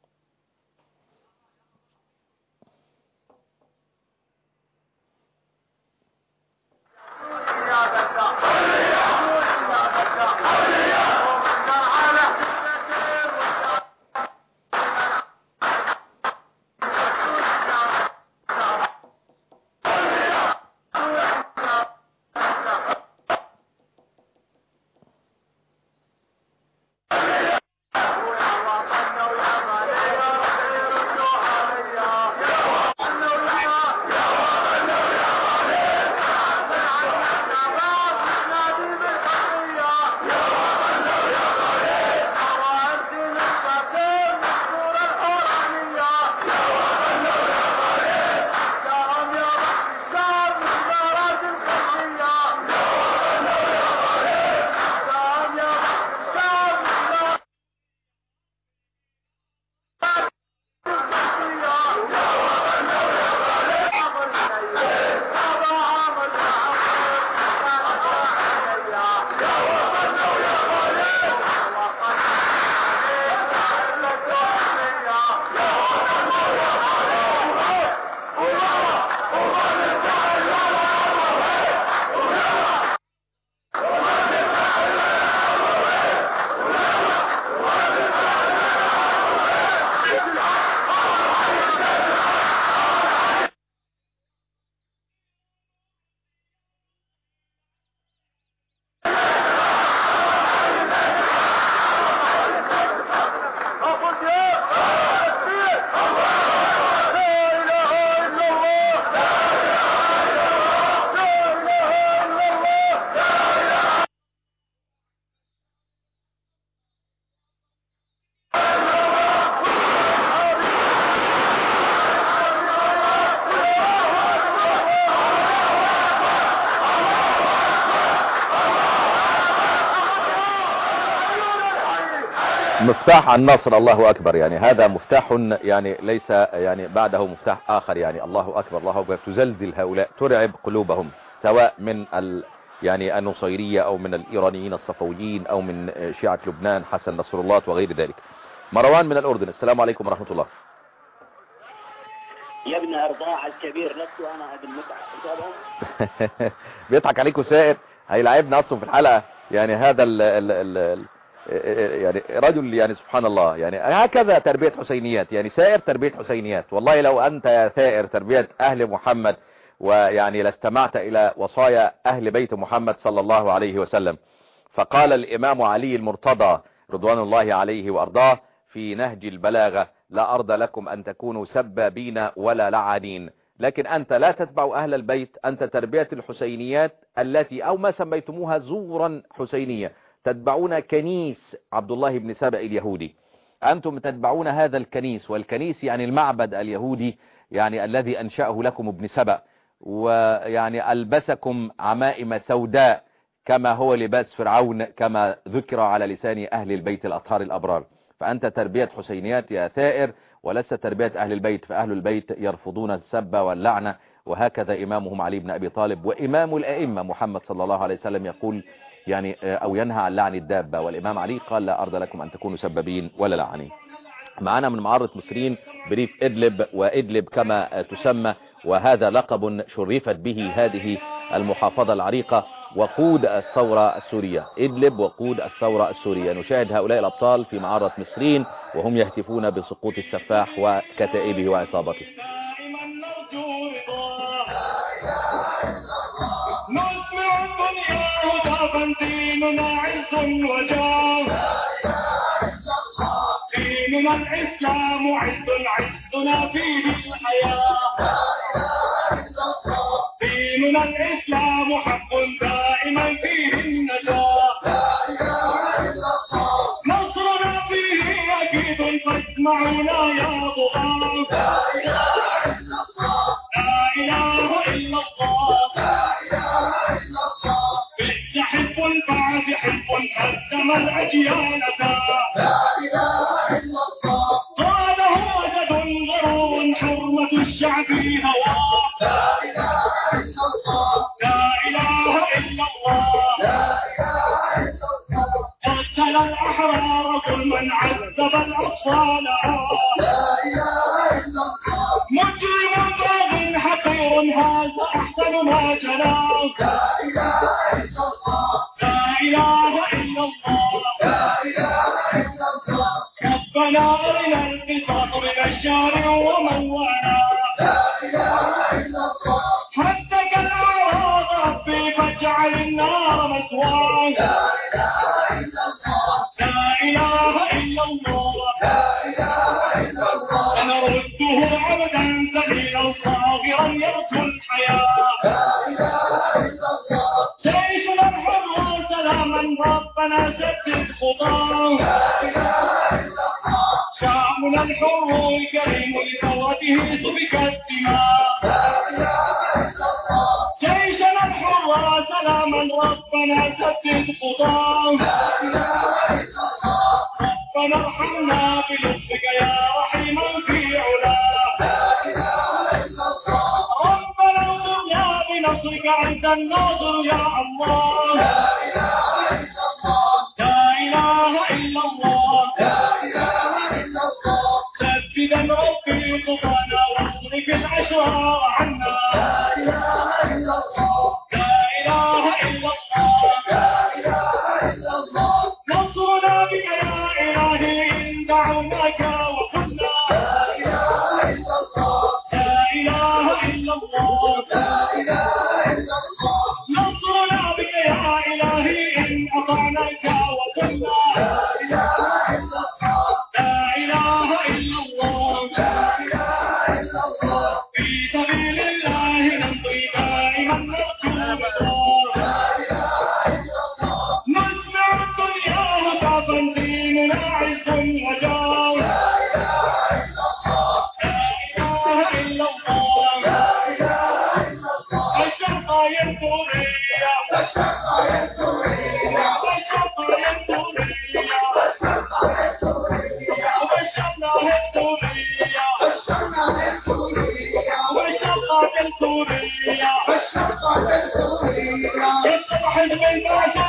مفتاح النصر، الله أكبر. يعني هذا مفتاح يعني ليس يعني بعده مفتاح آخر. يعني الله أكبر الله أكبر. تزلزل هؤلاء، ترعب قلوبهم، سواء من ال يعني النصيرية أو من الإيرانيين الصفويين أو من شيعة لبنان حسن نصر الله وغير ذلك. مروان من الأردن، السلام عليكم ورحمة الله. يا ابن أرضاع الكبير لست أنا ابن متعة. بيضحك عليكم سائر، هيلاعبنا أصلا في الحلقة. يعني هذا ال ال ال يعني رجل يعني سبحان الله. يعني هكذا تربية حسينيات. يعني سائر تربية حسينيات. والله لو أنت يا ثائر تربية أهل محمد ويعني لاستمعت إلى وصايا أهل بيت محمد صلى الله عليه وسلم. فقال الإمام علي المرتضى رضوان الله عليه وأرضاه في نهج البلاغة: لا أرضى لكم أن تكونوا سبابين ولا لعانين. لكن أنت لا تتبع أهل البيت، أنت تربية الحسينيات التي أو ما سميتموها زورا حسينية. تتبعون كنيس عبد الله بن سبأ اليهودي، أنتم تتبعون هذا الكنيس، والكنيس يعني المعبد اليهودي يعني الذي أنشأه لكم ابن سبأ، ويعني ألبسكم عمائم سوداء كما هو لباس فرعون كما ذكر على لسان أهل البيت الأطهار الأبرار. فأنت تربية حسينيات يا ثائر ولست تربية أهل البيت. فأهل البيت يرفضون السب واللعنة، وهكذا إمامهم علي بن أبي طالب وإمام الأئمة محمد صلى الله عليه وسلم يقول يعني أو ينهى عن لعن الدابة، والإمام علي قال: لا أرضى لكم أن تكونوا سبابين ولا لعنين. معنا من معارضة مصرين بريف إدلب، وإدلب كما تسمى وهذا لقب شرفت به هذه المحافظة العريقة وقود الثورة السورية. إدلب وقود الثورة السورية. نشاهد هؤلاء الأبطال في معارضة مصرين وهم يهتفون بسقوط السفاح وكتائبه وعصابته. نسمع الدنيا هدى ديننا عز وجاه، ديننا الإسلام عز عزنا فيه الحياة، ديننا الإسلام حق دائما فيه النجاة، نصرنا فيه أكيد فاسمعونا يا ضغاة، لا إله إلا الله، لا إله إلا الله، حب البعث حب هدم الأجيال، لا إله إلا الله، قاده وجد غرور حرمة الشعب هواه، لا إله إلا الله، لا إله إلا هذا أحسن ما جناه لا إله إلا الله لا إله إلا الله لا إله إلا الله ربنا أرنا القصاص من الشارع ومن والاه لا إله إلا الله حدك الأعراض ربي فاجعل النار مثواه لا إله إلا الله لا إله إلا الله لا إله إلا الله نرده عبدا سبيلا صاغرا يرجو الحياة لا إله إلا الله جيشنا الحر سلاما ربنا سدد خطاه لا إله إلا الله شعبنا الحر الكريم لثورته سفكت الدماء لا إله إلا الله جيشنا الحر سلاما ربنا سدد خطاه لا إله إلا الله ربنا ارحمنا بلطفك يا رحيما في علاه لا إله إلا الله ربنا انصرنا بنصرك أنت الناصر يا الله لا إله إلا الله لا إله إلا الله لا إله إلا الله سددا ربي خطانا واصرف الأشرار عنا لا إله إلا الله لا إله إلا الله لا إله إلا الله نصرنا بك يا إلهي إن دعوناك وقلنا لا إله إلا الله لا إله إلا الله لا إله إلا الله نصرنا بك يا إلهي إن أطعناك وقلنا لا إله إلا الله لا إله إلا الله لا إله إلا الله في سبيل الله نمضي دائما نرجو البصار لا إله إلا الله نسمع الدنيا هتافا ديننا عز وجاه لا إله إلا الله لا إله إلا الله لا إله إلا الله الشرق ينصرية الشرق ينصرية الشرق ينصرية الشرق ينصرية وبشرنا هالسورية بشرنا هالسورية والشرق ينصرية الشرق ينصرية الصبح بالبعثة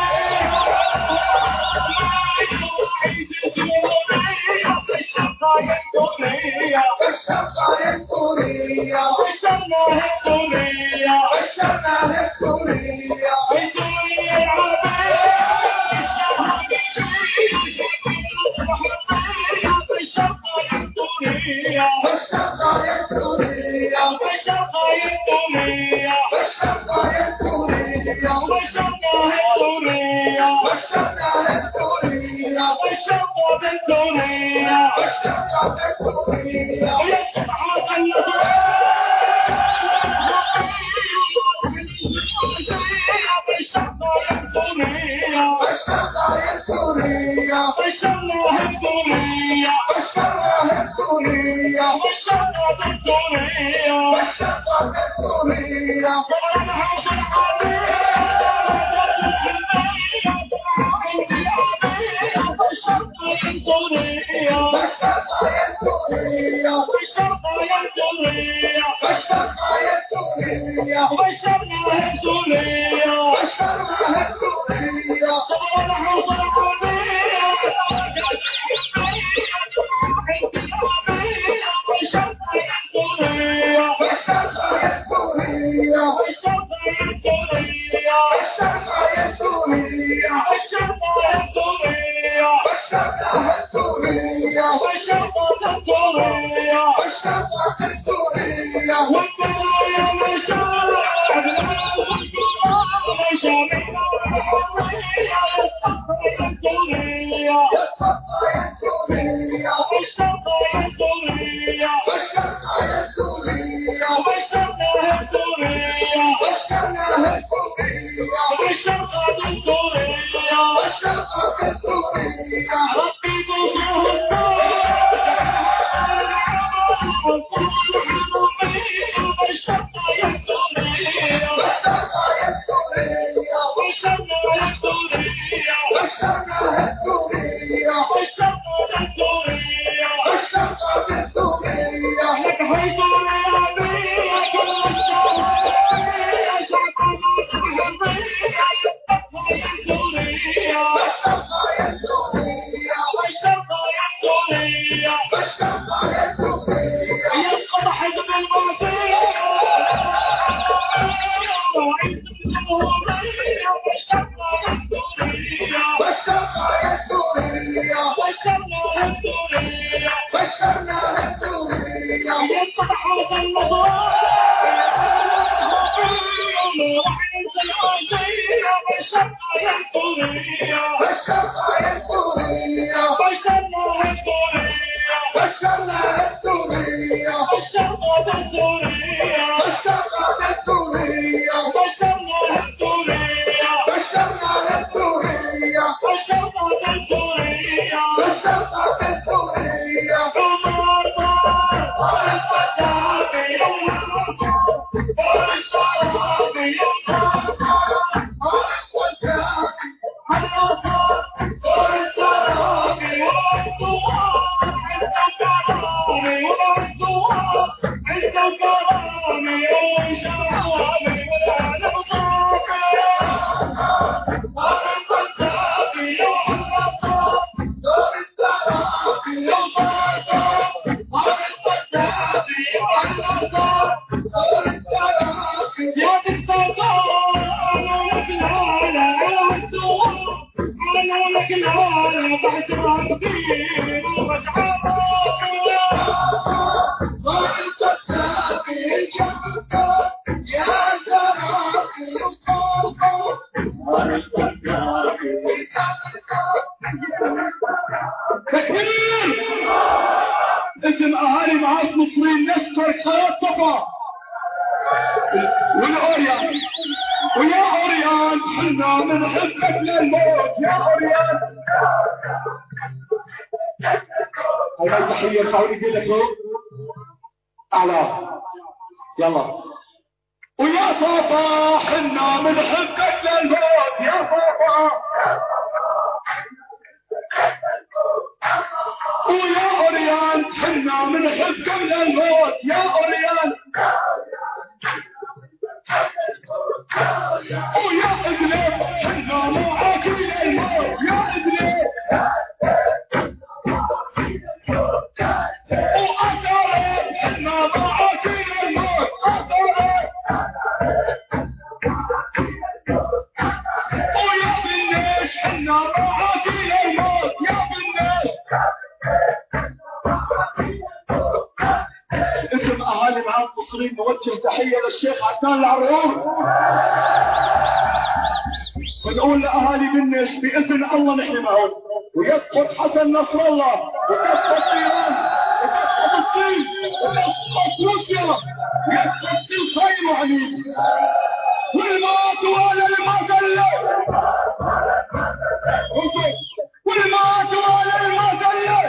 الشرق ينصرية الشرق ينصرية بشرنا هالسورية بشرنا هالسورية سوريا العربية الشرق ينصرية الشرق ينصرية الشرق ينصرية الشرق ينصرية والشرق ينصرية والشرق ينصرية والشرق ينصرية والشرق ينصرية ويصبح النصر الشرق ينصرية الشرق ينصرية الشرق ينصرية الشرق ينصرية والشرق ينصرية والشرق ينصرية طبعا حاصل عليه الشرق ينصرية الشرق ينصرية والشرق ينصرية الشرق ينصرية والشرق ينصرية والشرق ينصرية طبعا حاصل عليه الشرق ينصرية الشرق ينصرية الشرق ينصرية الشرق ينصرية الشرق ينصرية والشرق ينصرية والشرق ينصرية والشرق ينصرية والبرايا مشاعر مشاعر الحرية الشرق ينصرية الشرق ينصرية والشرق ينصرية والشرق ينصرية والشرق ينصرية والشرق ينصرية والشرق ينصرية والشرق ينصرية ربي بوجوه النور والشرق ينصرية والشرق ينصرية والشرق ينصرية والشرق ينصرية والشرق ينصرية والشرق ينصرية لك حيث الرياضية كل الشعبية شعبنا الحرية الشرق ينصرية والشرق ينصرية اسم اهالي معاك مصريين نشكر صلاة صفا والاوريان ويا اوريان حنا بنحبك للموت يا اوريان. هاي تحية القولي يقول لك اعلى يلا. ويا صفا حنا بنحبك للموت يا صفا. ويا أوريان حنا بنحبك للموت يا أوريان. ويا إدلب حنا معاك للموت يا إدلب. وأثرت حنا معاك للموت أثرت. ويا بنيش حنا معاك للموت يا بنيش. اسم اهالي معاك مصريين نوجه تحيه للشيخ عدنان العرعور ونقول لاهالي بنش باذن الله نحن معهم ويسقط حسن نصر الله ويسقط ايران ويسقط الصين ويسقط روسيا ويسقط كل شيء معنيف والموت ولا المذله والموت ولا المذله.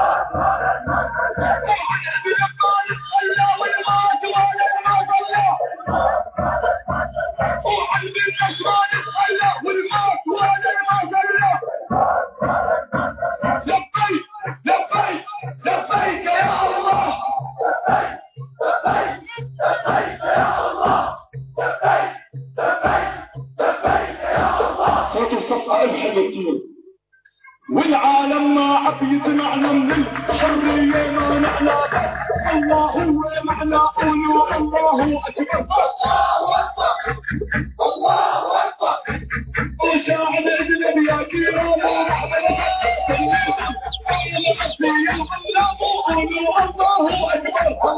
والعالم ما عب يسمعنا من الحرية ما نحلى الله هو معنا قولوا الله أكبر الله أكبر. وشاعر النبي يا كرام ورحمة قولوا الله أكبر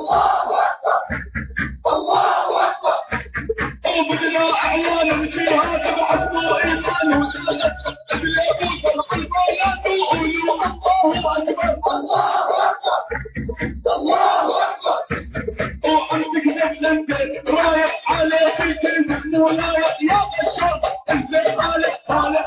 الله أكبر. وبدنا أعلان الجهاد بعثوا إيمان وسلت وعندك نفسك رايح عليك كلمة مولاي يا بشر انزل طالع طالع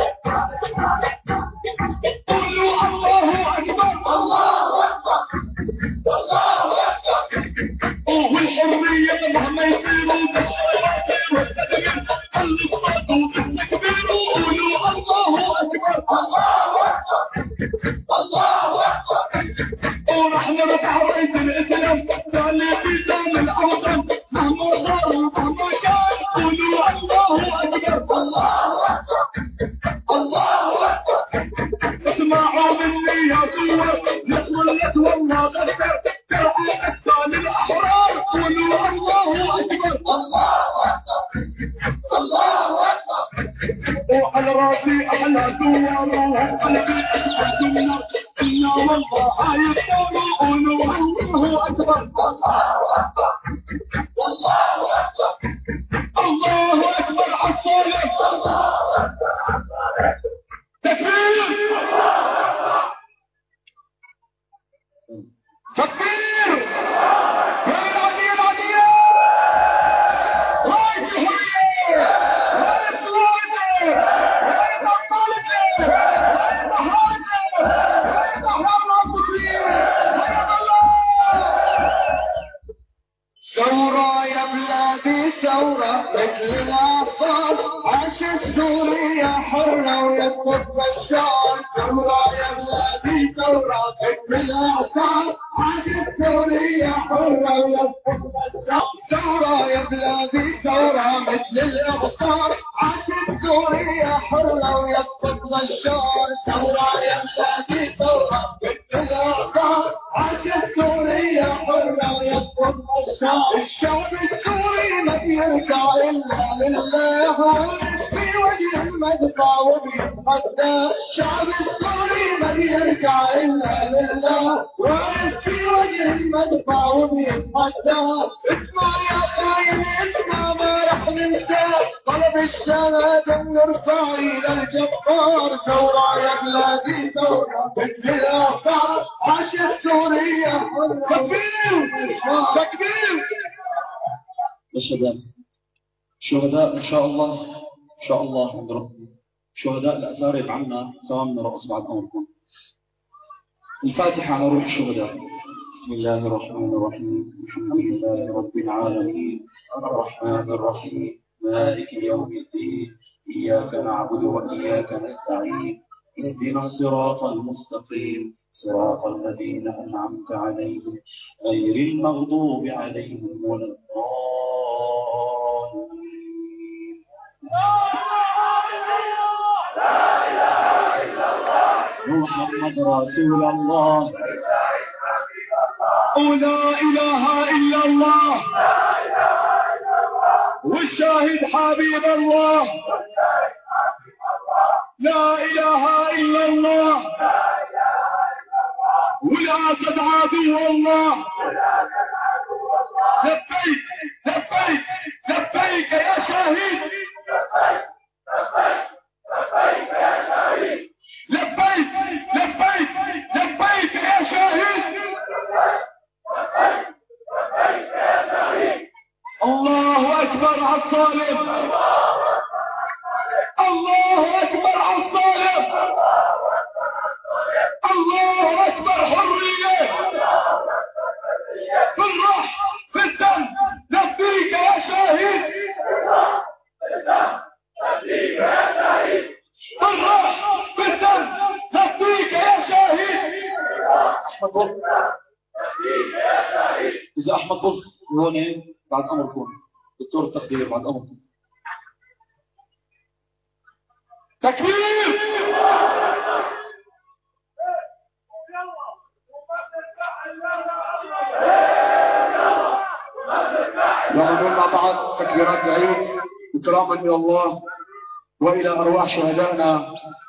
قولوا الله اكبر الله اكبر الله اكبر. والحرية مهما يصيروا بالشوارع والتدمير الصوت والتكبير قولوا الله اكبر الله اكبر الله اكبر. ونحن بتعريت الاسلام اللي في دم الأوطان مهما صار ومهما كان قولوا الله أكبر الله أكبر الله أكبر. اسمعوا مني يا صور نتولت والله غفر ترعى أكثر الأحرار قولوا الله أكبر الله أكبر الله أكبر. وعلى راسي أحلى دوار قلبي أشهد النار إنا والله يقولوا قولوا الله أكبر الله أكبر. ثورة يا بلادي ثورة مثل الأعصار عاشت سوريا حرة ويسقط بشار. ثورة يا بلادي ثورة مثل الأعصار عاشت سوريا حرة ويسقط بشار. ثورة يا بلادي ثورة مثل الأعصار عاشت سوريا حرة ويسقط بشار. ثورة يا بلادي ثورة مثل الأعصار عاشت سوريا حرة ويسقط بشار. الشعب السوري ما بيرجع إلا لله واقف في وجه المدفع وبيتحدى. الشعب السوري ما بيرجع إلا لله واقف في وجه المدفع وبيتحدى. اسمع يا خاين اسمع ما رح ننسى طلب الشهادة نرفع إلى الجبار. ثورة يا بلادي ثورة مثل الأعصار عاشت سوريا حرة. تكبير تكبير. الشباب شهداء إن شاء الله إن شاء الله عند ربنا شهداء الأثار يبعنا ثوامنا رأس بعد أمركم. الفاتحة على روح الشهداء. بسم الله الرحمن الرحيم الحمد لله رب العالمين الرحمن الرحيم مالك يوم الدين إياك نعبد وإياك نستعين اهدنا الصراط المستقيم صراط الذين أنعمت عليهم غير المغضوب عليهم ولا الضالين. محمد رسول الله ولا إله إلا الله والشاهد حبيب الله. لا إله إلا الله والأسد عدو الله. لبيك لبيك لبيك يا شهيد. لبيك لبيك لبيك يا شهيد. الله أكبر على الظالم. الله أكبر على الظالم. الله أكبر حرية في الروح في الدم. لبيك يا شهيد. لبيك يا شهيد. في الروح في الدم. لبيك يا شهيد. أحمد بص إذا أحمد بص هون بعد أمركم دكتور التخدير بعد أمركم. تكبير. نعمل مع بعض تكبيرات العيد اكراما الى الله والى ارواح شهدائنا.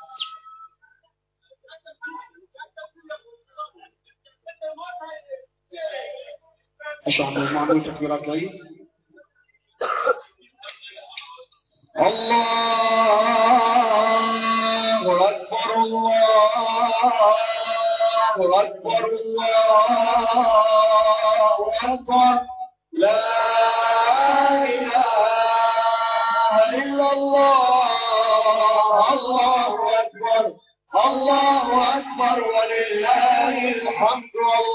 اشعر معمول تكبيرات العيد. الله اكبر الله اكبر الله اكبر. لا إله إلا الله. الله أكبر الله أكبر ولله الحمد.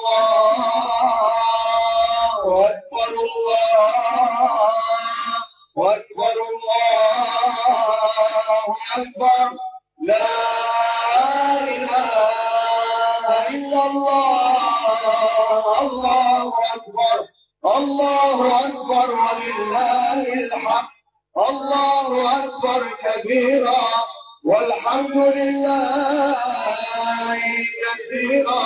الله أكبر الله أكبر الله أكبر. لا إله إلا الله. الله أكبر الله أكبر ولله الحمد. الله أكبر كبيرا والحمد لله كثيرا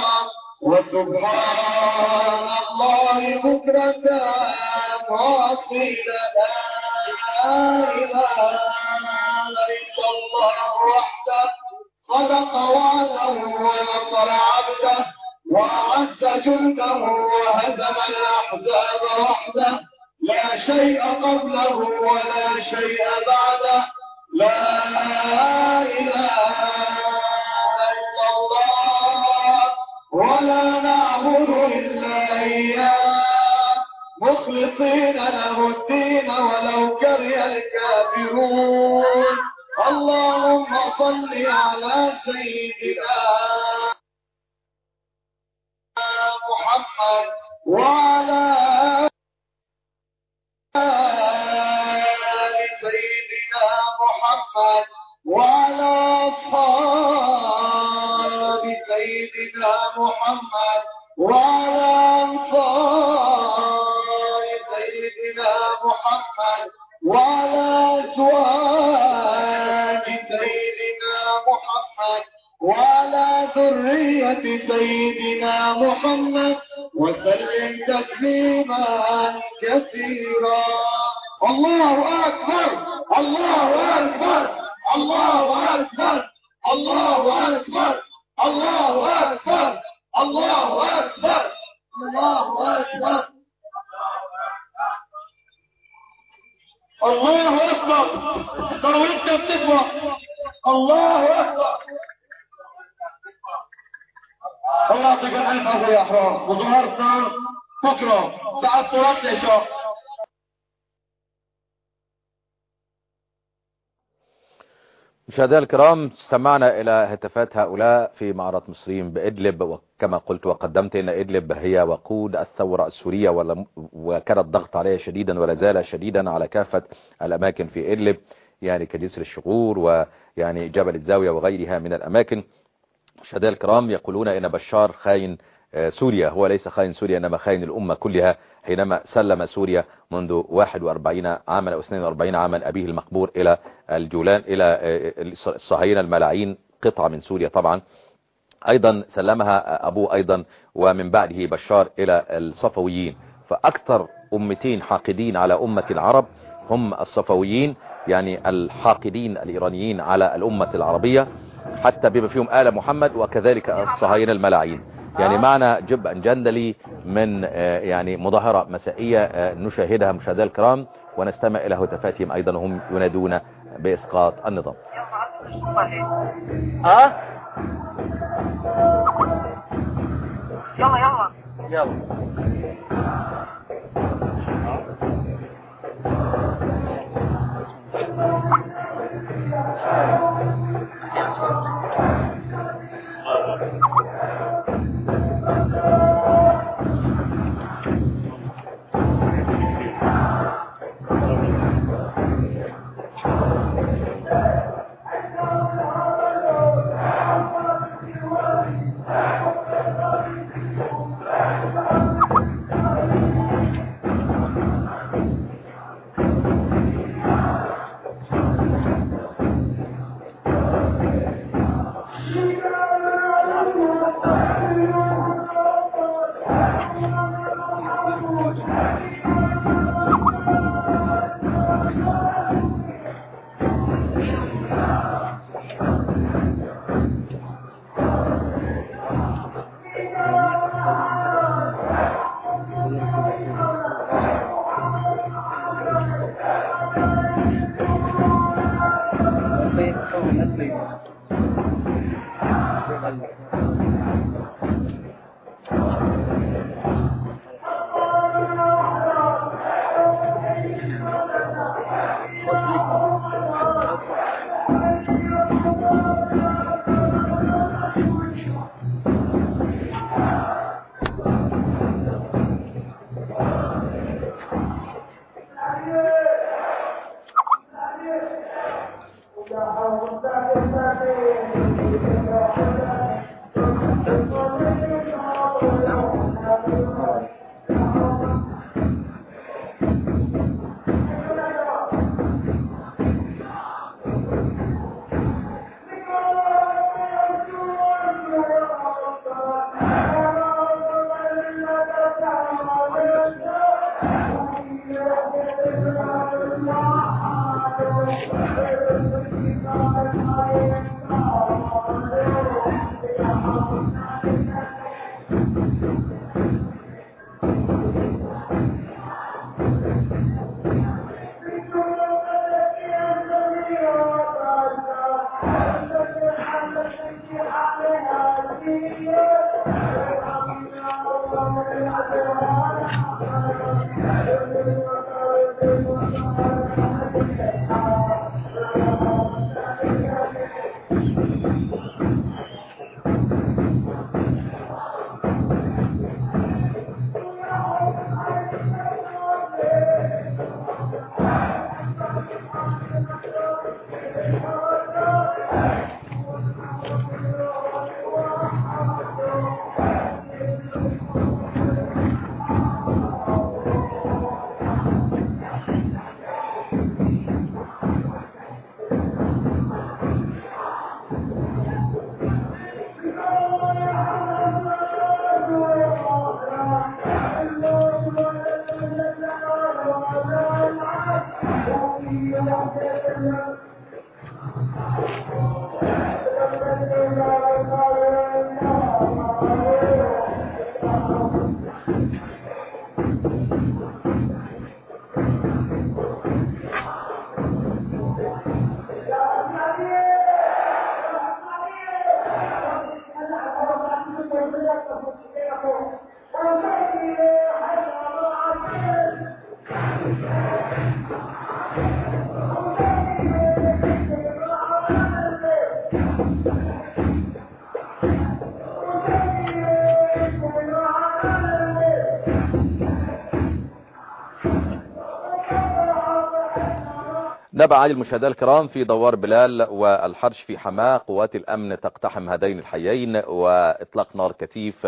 وسبحان الله بكرة وأصيلا. لا إله إلا الله وحده صدق وعده ونصر عبده وأعز جنده وهزم الأحزاب وحده. لا شيء قبله ولا شيء بعده. لا إله إلا الله ولا نعبد إلا إياه مخلصين له الدين ولو كره الكافرون. اللهم صل على سيدنا محمد وعلى محمد وعلى أصحاب سيدنا محمد وعلى أنصار سيدنا محمد وعلى أزواج سيدنا محمد وعلى ذرية سيدنا محمد وسلم تسليما كثيرا. الله أكبر الله أكبر الله أكبر الله أكبر الله أكبر الله أكبر الله أكبر الله أكبر. صلواتنا بتسمع. الله أكبر. الله يعطيك الألف عافية يا أحرار. وظهرتنا بكرة بعد صلاة العشاء. مشاهدينا الكرام، استمعنا إلى هتافات هؤلاء في معرض مصريين بإدلب، وكما قلت وقدمت أن إدلب هي وقود الثورة السورية، وكان الضغط عليها شديدا ولا زال شديدا على كافة الأماكن في إدلب، يعني كجسر الشغور ويعني جبل الزاوية وغيرها من الأماكن. مشاهدينا الكرام، يقولون أن بشار خاين سوريا. هو ليس خاين سوريا، إنما خاين الأمة كلها، حينما سلم سوريا منذ واحد وأربعين عاما أو اثنين وأربعين عاما أبيه المقبور إلى الجولان، إلى الصهاينة الملاعين، قطعة من سوريا طبعا. أيضا سلمها أبوه أيضا ومن بعده بشار إلى الصفويين. فأكثر أمتين حاقدين على أمة العرب هم الصفويين، يعني الحاقدين الإيرانيين على الأمة العربية، حتى بما فيهم آل محمد، وكذلك الصهاينة الملاعين. يعني معنا جبء جندلي من يعني مظاهرة مسائية نشاهدها مشاهدينا الكرام، ونستمع إلى هتافاتهم أيضا وهم ينادون بإسقاط النظام. ها يلا يلا يلا نبع عادي المشاهدين الكرام في دوار بلال والحرش في حماة. قوات الأمن تقتحم هذين الحيين وإطلاق نار كثيف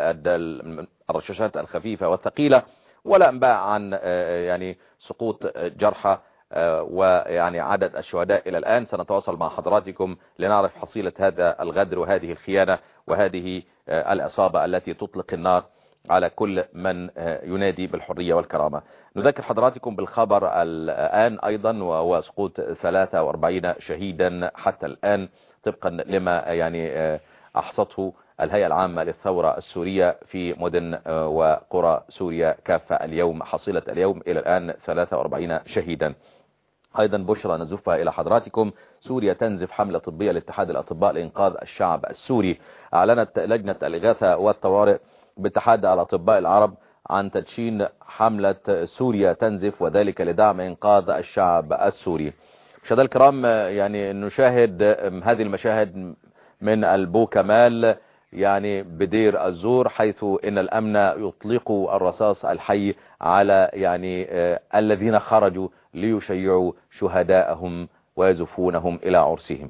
بالرشاشات الخفيفة والثقيلة، ولا أنباء عن يعني سقوط جرحى ويعني عدد الشهداء إلى الآن. سنتواصل مع حضراتكم لنعرف حصيلة هذا الغدر وهذه الخيانة وهذه العصابة التي تطلق النار على كل من ينادي بالحرية والكرامة. نذكر حضراتكم بالخبر الآن أيضا، وهو سقوط ثلاثة وأربعين شهيدا حتى الآن طبقا لما يعني أحصته الهيئة العامة للثورة السورية في مدن وقرى سوريا كافة. اليوم حصيلة اليوم إلى الآن ثلاثة وأربعين شهيدا. أيضا بشرى نزفها إلى حضراتكم: سوريا تنزف حملة طبية لاتحاد الأطباء لإنقاذ الشعب السوري. أعلنت لجنة الإغاثة والطوارئ باتحاد الأطباء العرب عن تدشين حملة سوريا تنزف، وذلك لدعم إنقاذ الشعب السوري. مشاهدينا الكرام، يعني نشاهد هذه المشاهد من البو كمال يعني بدير الزور، حيث إن الأمن يطلق الرصاص الحي على يعني الذين خرجوا ليشيعوا شهداءهم ويزفونهم إلى عرسهم.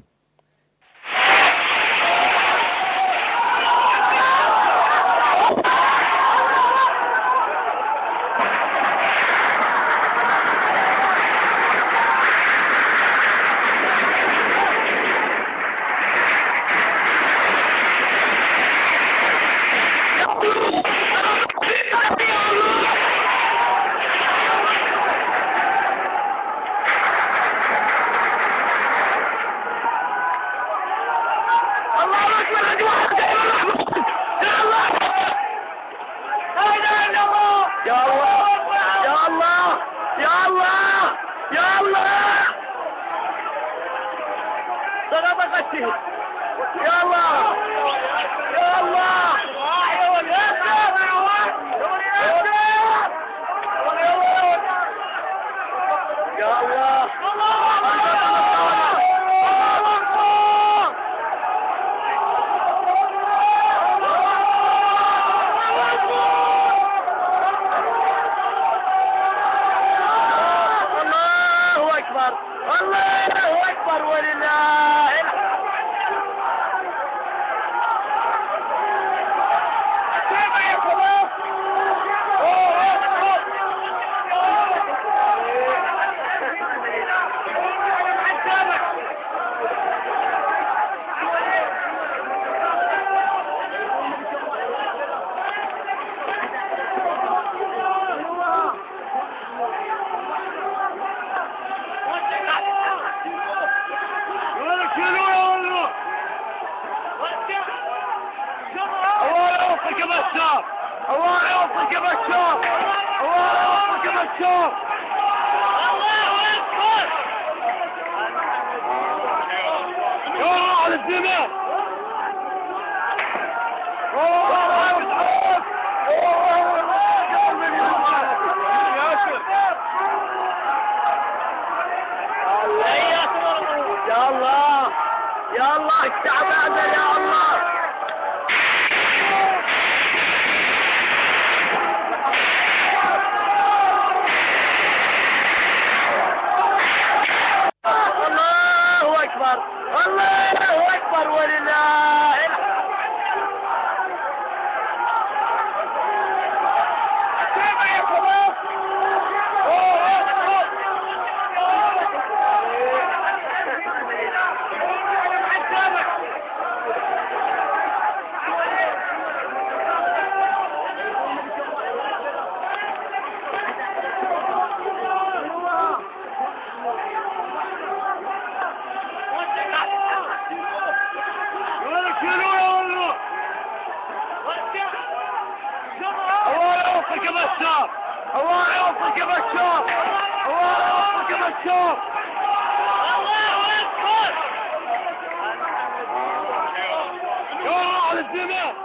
بشار. الله أكبر. يا على الدماء.